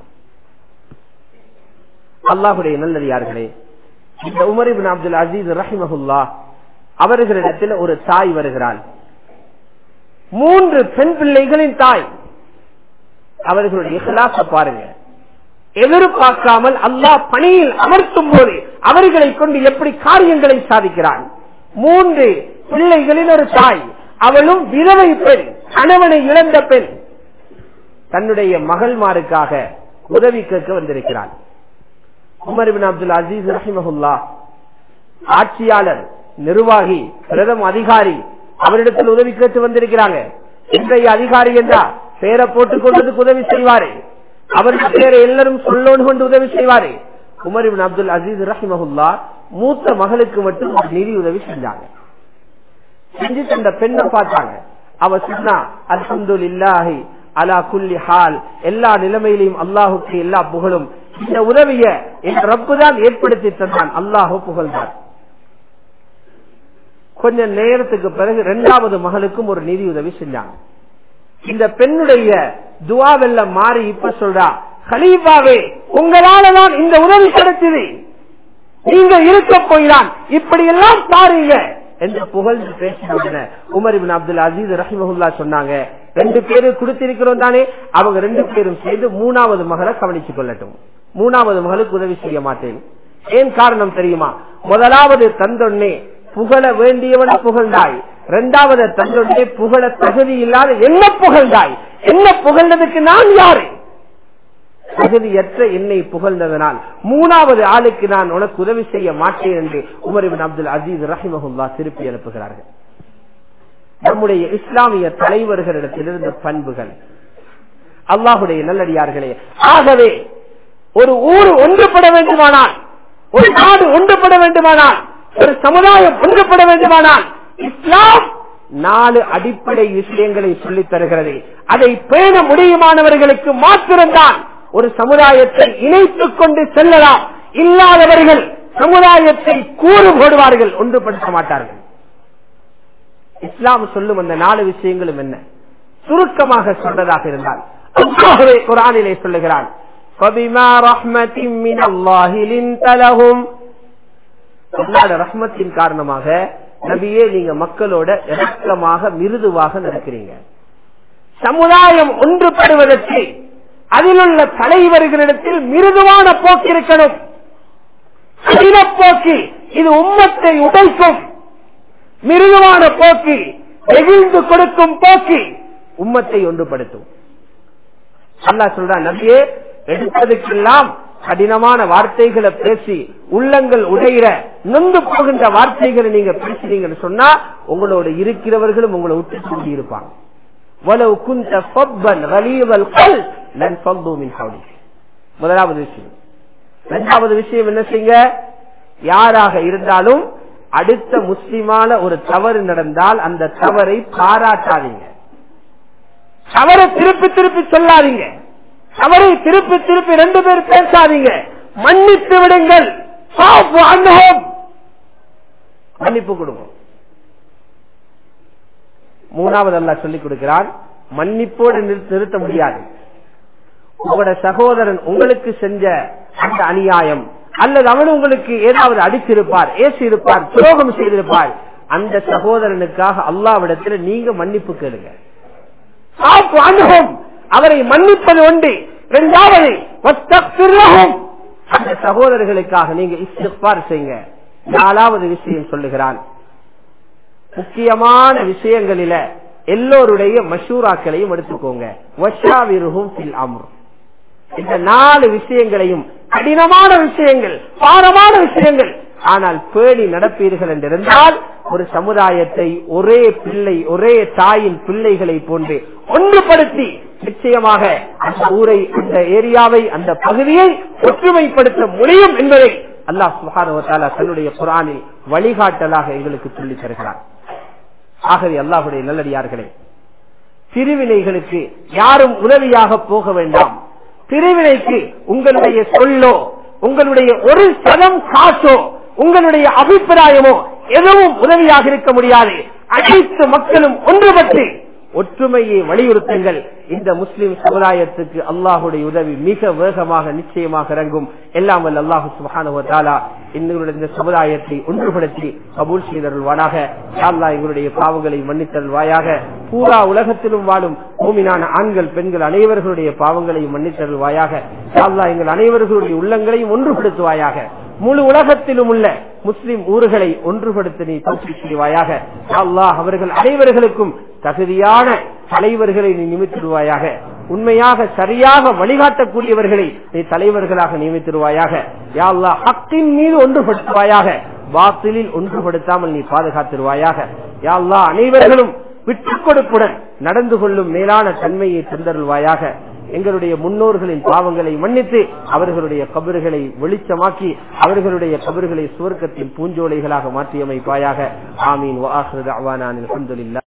அல்லாஹுடைய நல்லடியார்களே, இந்த உமர் இப்னு அப்துல் அசீஸ் ரஹிமஹுல்லாஹ் அவர்களிடத்தில் ஒரு தாய் வருகிறாள். மூன்று பெண் பிள்ளைகளின் தாய். அவர்களுடைய இஹ்லாஸ பாருங்க. எதிர்பார்க்காமல் அல்லாஹ் பணியில் அமர்த்தும் போது அவர்களை கொண்டு எப்படி காரியங்களை சாதிக்கிறான். மூன்று பிள்ளைகளின் ஒரு தாய், அவளும் விதவை பெண், கணவனை இழந்த பெண். தன்னுடைய மகள்மாருக்காக உதவி கேட்க வந்திருக்கிறான். உமர் இப்னு அப்துல் அசீஸ் ரஹிமஹுல்லாஹ் ஆட்சியாளர், நிர்வாகி, பிரதம அதிகாரி, அவரிடத்தில் உதவி கேட்டு வந்திருக்கிறாங்க. இன்றைய அதிகாரி என்றா பேரை போட்டுக் கொண்டதுக்கு உதவி செய்வாரு, அவருக்கு பேரை எல்லாரும் சொல்லோன்னு கொண்டு உதவி செய்வாரு. உமர் இப்னு அப்துல் அசீஸ் ரஹிமஹுல்லாஹ் மூத்த மகளுக்கு மட்டும் நிதி உதவி செஞ்சாங்க. செஞ்சு அந்த பெண்ணை பார்த்தாங்க. அவ சொன்னா, அல்ஹம்துலில்லாஹி அலா குல்லி ஹால், எல்லா நிலைமையிலையும் அல்லாஹுக்கு எல்லா புகழும். இந்த உதவிய என் ரப்பு தான் ஏற்படுத்தி தந்தான், அல்லாஹு புகழ்ந்தார். கொஞ்ச நேரத்துக்கு பிறகு இரண்டாவது மகளுக்கும் ஒரு நிதி உதவி செஞ்சாங்க. இந்த பெண்ணுடைய துஆவெல்லாம் மாறி இப்ப சொல்றா, கலீஃபாவே உங்களாலதான் இந்த உதவி கிடைச்சது, நீங்க இருக்க போய்தான் இப்படி எல்லாம் பாருங்க என்று புகழ்ந்து பேசின உமர் இப்னு அப்துல் அசீஸ் ரஹிமஹுல்லாஹ் சொன்னாங்க, ரெண்டு பேரு கொடுத்திருக்கிறோம் தானே, அவங்க ரெண்டு பேரும் சேர்ந்து மூணாவது மகளை கவனிச்சுக் கொள்ளட்டும், மூணாவது மகளுக்கு உதவி செய்ய மாட்டேன். ஏன் காரணம் தெரியுமா? முதலாவது தந்தொன்னே புகழ வேண்டியவன புகழ்ந்தாய், இரண்டாவது தந்தொன்னே புகழ தகுதி இல்லாத என்ன புகழ்ந்தாய், என்ன புகழ்ந்ததுக்கு நான் யாரு? தகுதியற்ற என்னை புகழ்ந்ததனால் மூணாவது ஆளுக்கு நான் உனக்கு உதவி செய்ய மாட்டேன் என்று உமர் இப்னு அப்துல் அசீஸ் ரஹிமஹுல்லாஹ் திருப்பி அனுப்புகிறார்கள். நம்முடைய இஸ்லாமிய தலைவர்களிடத்திலிருந்து பண்புகள். அல்லாஹுடைய நல்லடியார்களே, ஆகவே ஒரு ஊர் ஒன்றுபட வேண்டுமானால், ஒரு நாடு ஒன்றுபட வேண்டுமானால், ஒரு சமுதாயம் ஒன்றுபட வேண்டுமானால் இஸ்லாம் நாலு அடிப்படை விஷயங்களை சொல்லித் தருகிறது. அதை பேண முடியுமானவர்களுக்கு மாத்திரம்தான் ஒரு சமுதாயத்தை இணைத்துக் கொண்டு செல்லலாம். இல்லாதவர்கள் சமுதாயத்தை கூறு போடுவார்கள், ஒன்றுபடுத்த மாட்டார்கள். இஸ்லாம் சொல்லும் அந்த நாலு விஷயங்களும் என்ன? சுருக்கமாக சொல்றதாக இருந்தால் அல்லாஹ்வே குர்ஆனிலே சொல்லுகிறான், فَبِمَا رَحْمَةٍ مِّنَ اللَّهِ لِنْتَ لَهُمْ. அல்லாஹ்வுடைய ரஹ்மத்தின் காரணமாக நபியே நீங்க மக்களோட இரக்கமாக மிருதுவாக நடக்கிறீங்க. சமுதாயம் ஒன்றுபடுவதற்கு அதிலுள்ள தலைவர்களிடத்தில் மிருதுவான போக்கு இருக்கணும். கடின போக்கு இது உம்மத்தை உடைக்கும். மிருதுவான போக்கு, நெகிழ்ந்து கொடுக்கும் போக்கு உம்மத்தை ஒன்றுபடுத்தும். அல்லாஹ் சொல்றான், நபியே எடுப்பதற்கெல்லாம் கடினமான வார்த்தைகளை பேசி உள்ளங்கள் உடையிற நொந்து போகின்ற வார்த்தைகளை நீங்க பேசுறீங்கன்னு சொன்னா உங்களோட இருக்கிறவர்களும் உங்களை விட்டு சொல்லி இருப்பாங்க. முதலாவது விஷயம். இரண்டாவது விஷயம் என்ன செய்யுங்க, யாராக இருந்தாலும் அடுத்த முஸ்லிமான ஒரு தவறு நடந்தால் அந்த தவறை பாராட்டாதீங்க. தவறை திருப்பி திருப்பி சொல்லாதீங்க. தவறை திருப்பி திருப்பி ரெண்டு பேர் பேசாதீங்க. மன்னித்து விடுங்கள். மன்னிப்பு கொடுங்க. மூணாவது அல்லாஹ் சொல்லிக் கொடுக்கிறான், மன்னிப்போடு நிறுத்த முடியாது. உங்களோட சகோதரன் உங்களுக்கு செஞ்ச அந்த அநியாயம் அல்லது அவன் உங்களுக்கு ஏதாவது அடித்திருப்பார், ஏசி இருப்பார், துரோகம் செய்திருப்பார், அந்த சகோதரனுக்காக அல்லாஹ்விடத்தில் நீங்க மன்னிப்பு கேளுங்க. அவரை மன்னிப்பது ஒன்று. இரண்டாவது அந்த சகோதரர்களுக்காக நீங்க இஸ்திக்பார் செய்யுங்க. நாலாவது விஷயம் சொல்லுகிறான், முக்கியமான விஷயங்களில எல்லோருடைய மஷூராக்களையும் எடுத்துக்கோங்க. வஷாவிருஹும் ஃபில் அம்ர். இந்த நாலு விஷயங்களையும், கடினமான விஷயங்கள், பாரமான விஷயங்கள், ஆனால் பேணி நடப்பீர்கள் என்றிருந்தால் ஒரு சமுதாயத்தை ஒரே பிள்ளை, ஒரே தாயின் பிள்ளைகளை போன்று ஒன்றுபடுத்தி நிச்சயமாக அந்த ஊரை, அந்த ஏரியாவை, அந்த பகுதியை ஒற்றுமைப்படுத்த முடியும் என்பதை அல்லாஹ் சுப்ஹானஹு வ தஆலா தன்னுடைய குர்ஆனில் வழிகாட்டலாக எங்களுக்கு சொல்லித் தருகிறார். ஆகவே அல்லாஹ்வுடைய நல்லடியார்களே, பிரிவினைகளுக்கு யாரும் உதவியாக போக வேண்டாம். பிரிவினைக்கு உங்களுடைய சொல்லோ, உங்களுடைய ஒரு சதம் காசோ, உங்களுடைய அபிப்பிராயமோ எதுவும் உதவியாக இருக்க முடியாது. அனைத்து மக்களும் ஒன்றுபட்டு ஒற்றுமையை வலியுறுத்துங்கள். இந்த முஸ்லிம் சமுதாயத்துக்கு அல்லாஹுடைய உதவி மிக வேகமாக நிச்சயமாக இறங்கும். எல்லாம் வல்ல அல்லாஹ் சுப்ஹானஹு வ தஆலா இந்த சமுதாயத்தை ஒன்றுபடுத்தி கபூல் செய்தருள்வானாக. யா அல்லாஹ் எங்களுடைய பாவங்களை மன்னித்தருள்வாயாக. பூரா உலகத்திலும் வாழும் மூமினான ஆண்கள் பெண்கள் அனைவர்களுடைய பாவங்களையும் மன்னித்தருள்வாயாக. யா அல்லாஹ் எங்கள் அனைவர்களுடைய உள்ளங்களையும் ஒன்றுபடுத்துவாயாக. முழு உலகத்திலும் உள்ள முஸ்லிம் ஊர்களை ஒன்றுபடுத்த நீ தௌஃபீக் செய்வாயாக. யா அல்லாஹ் அவர்கள் அனைவர்களுக்கும் தகுதியான தலைவர்களை நீ நியமித்திடுவாயாக. உண்மையாக சரியாக வழிகாட்டக்கூடியவர்களை நீ தலைவர்களாக நியமித்திடுவாயாக. யா அல்லாஹ் ஹக்கின் மீது ஒன்றுபடுத்துவாயாக. பாத்திலில் ஒன்றுபடுத்தாமல் நீ பாதுகாத்திடுவாயாக. யா அல்லாஹ் அனைவர்களும் விட்டுக் கொடுப்புடன் நடந்து கொள்ளும் மேலான தன்மையை தந்தருள்வாயாக. எங்களுடைய முன்னோர்களின் பாவங்களை மன்னித்து அவர்களுடைய கபறுகளை வெளிச்சமாக்கி அவர்களுடைய கபறுகளை சுவர்க்கத்தின் பூஞ்சோலைகளாக மாற்றியமைப்பாயாக. ஆமீன். வ ஆகிரு தஅவானா அல்ஹம்துலில்லாஹ்.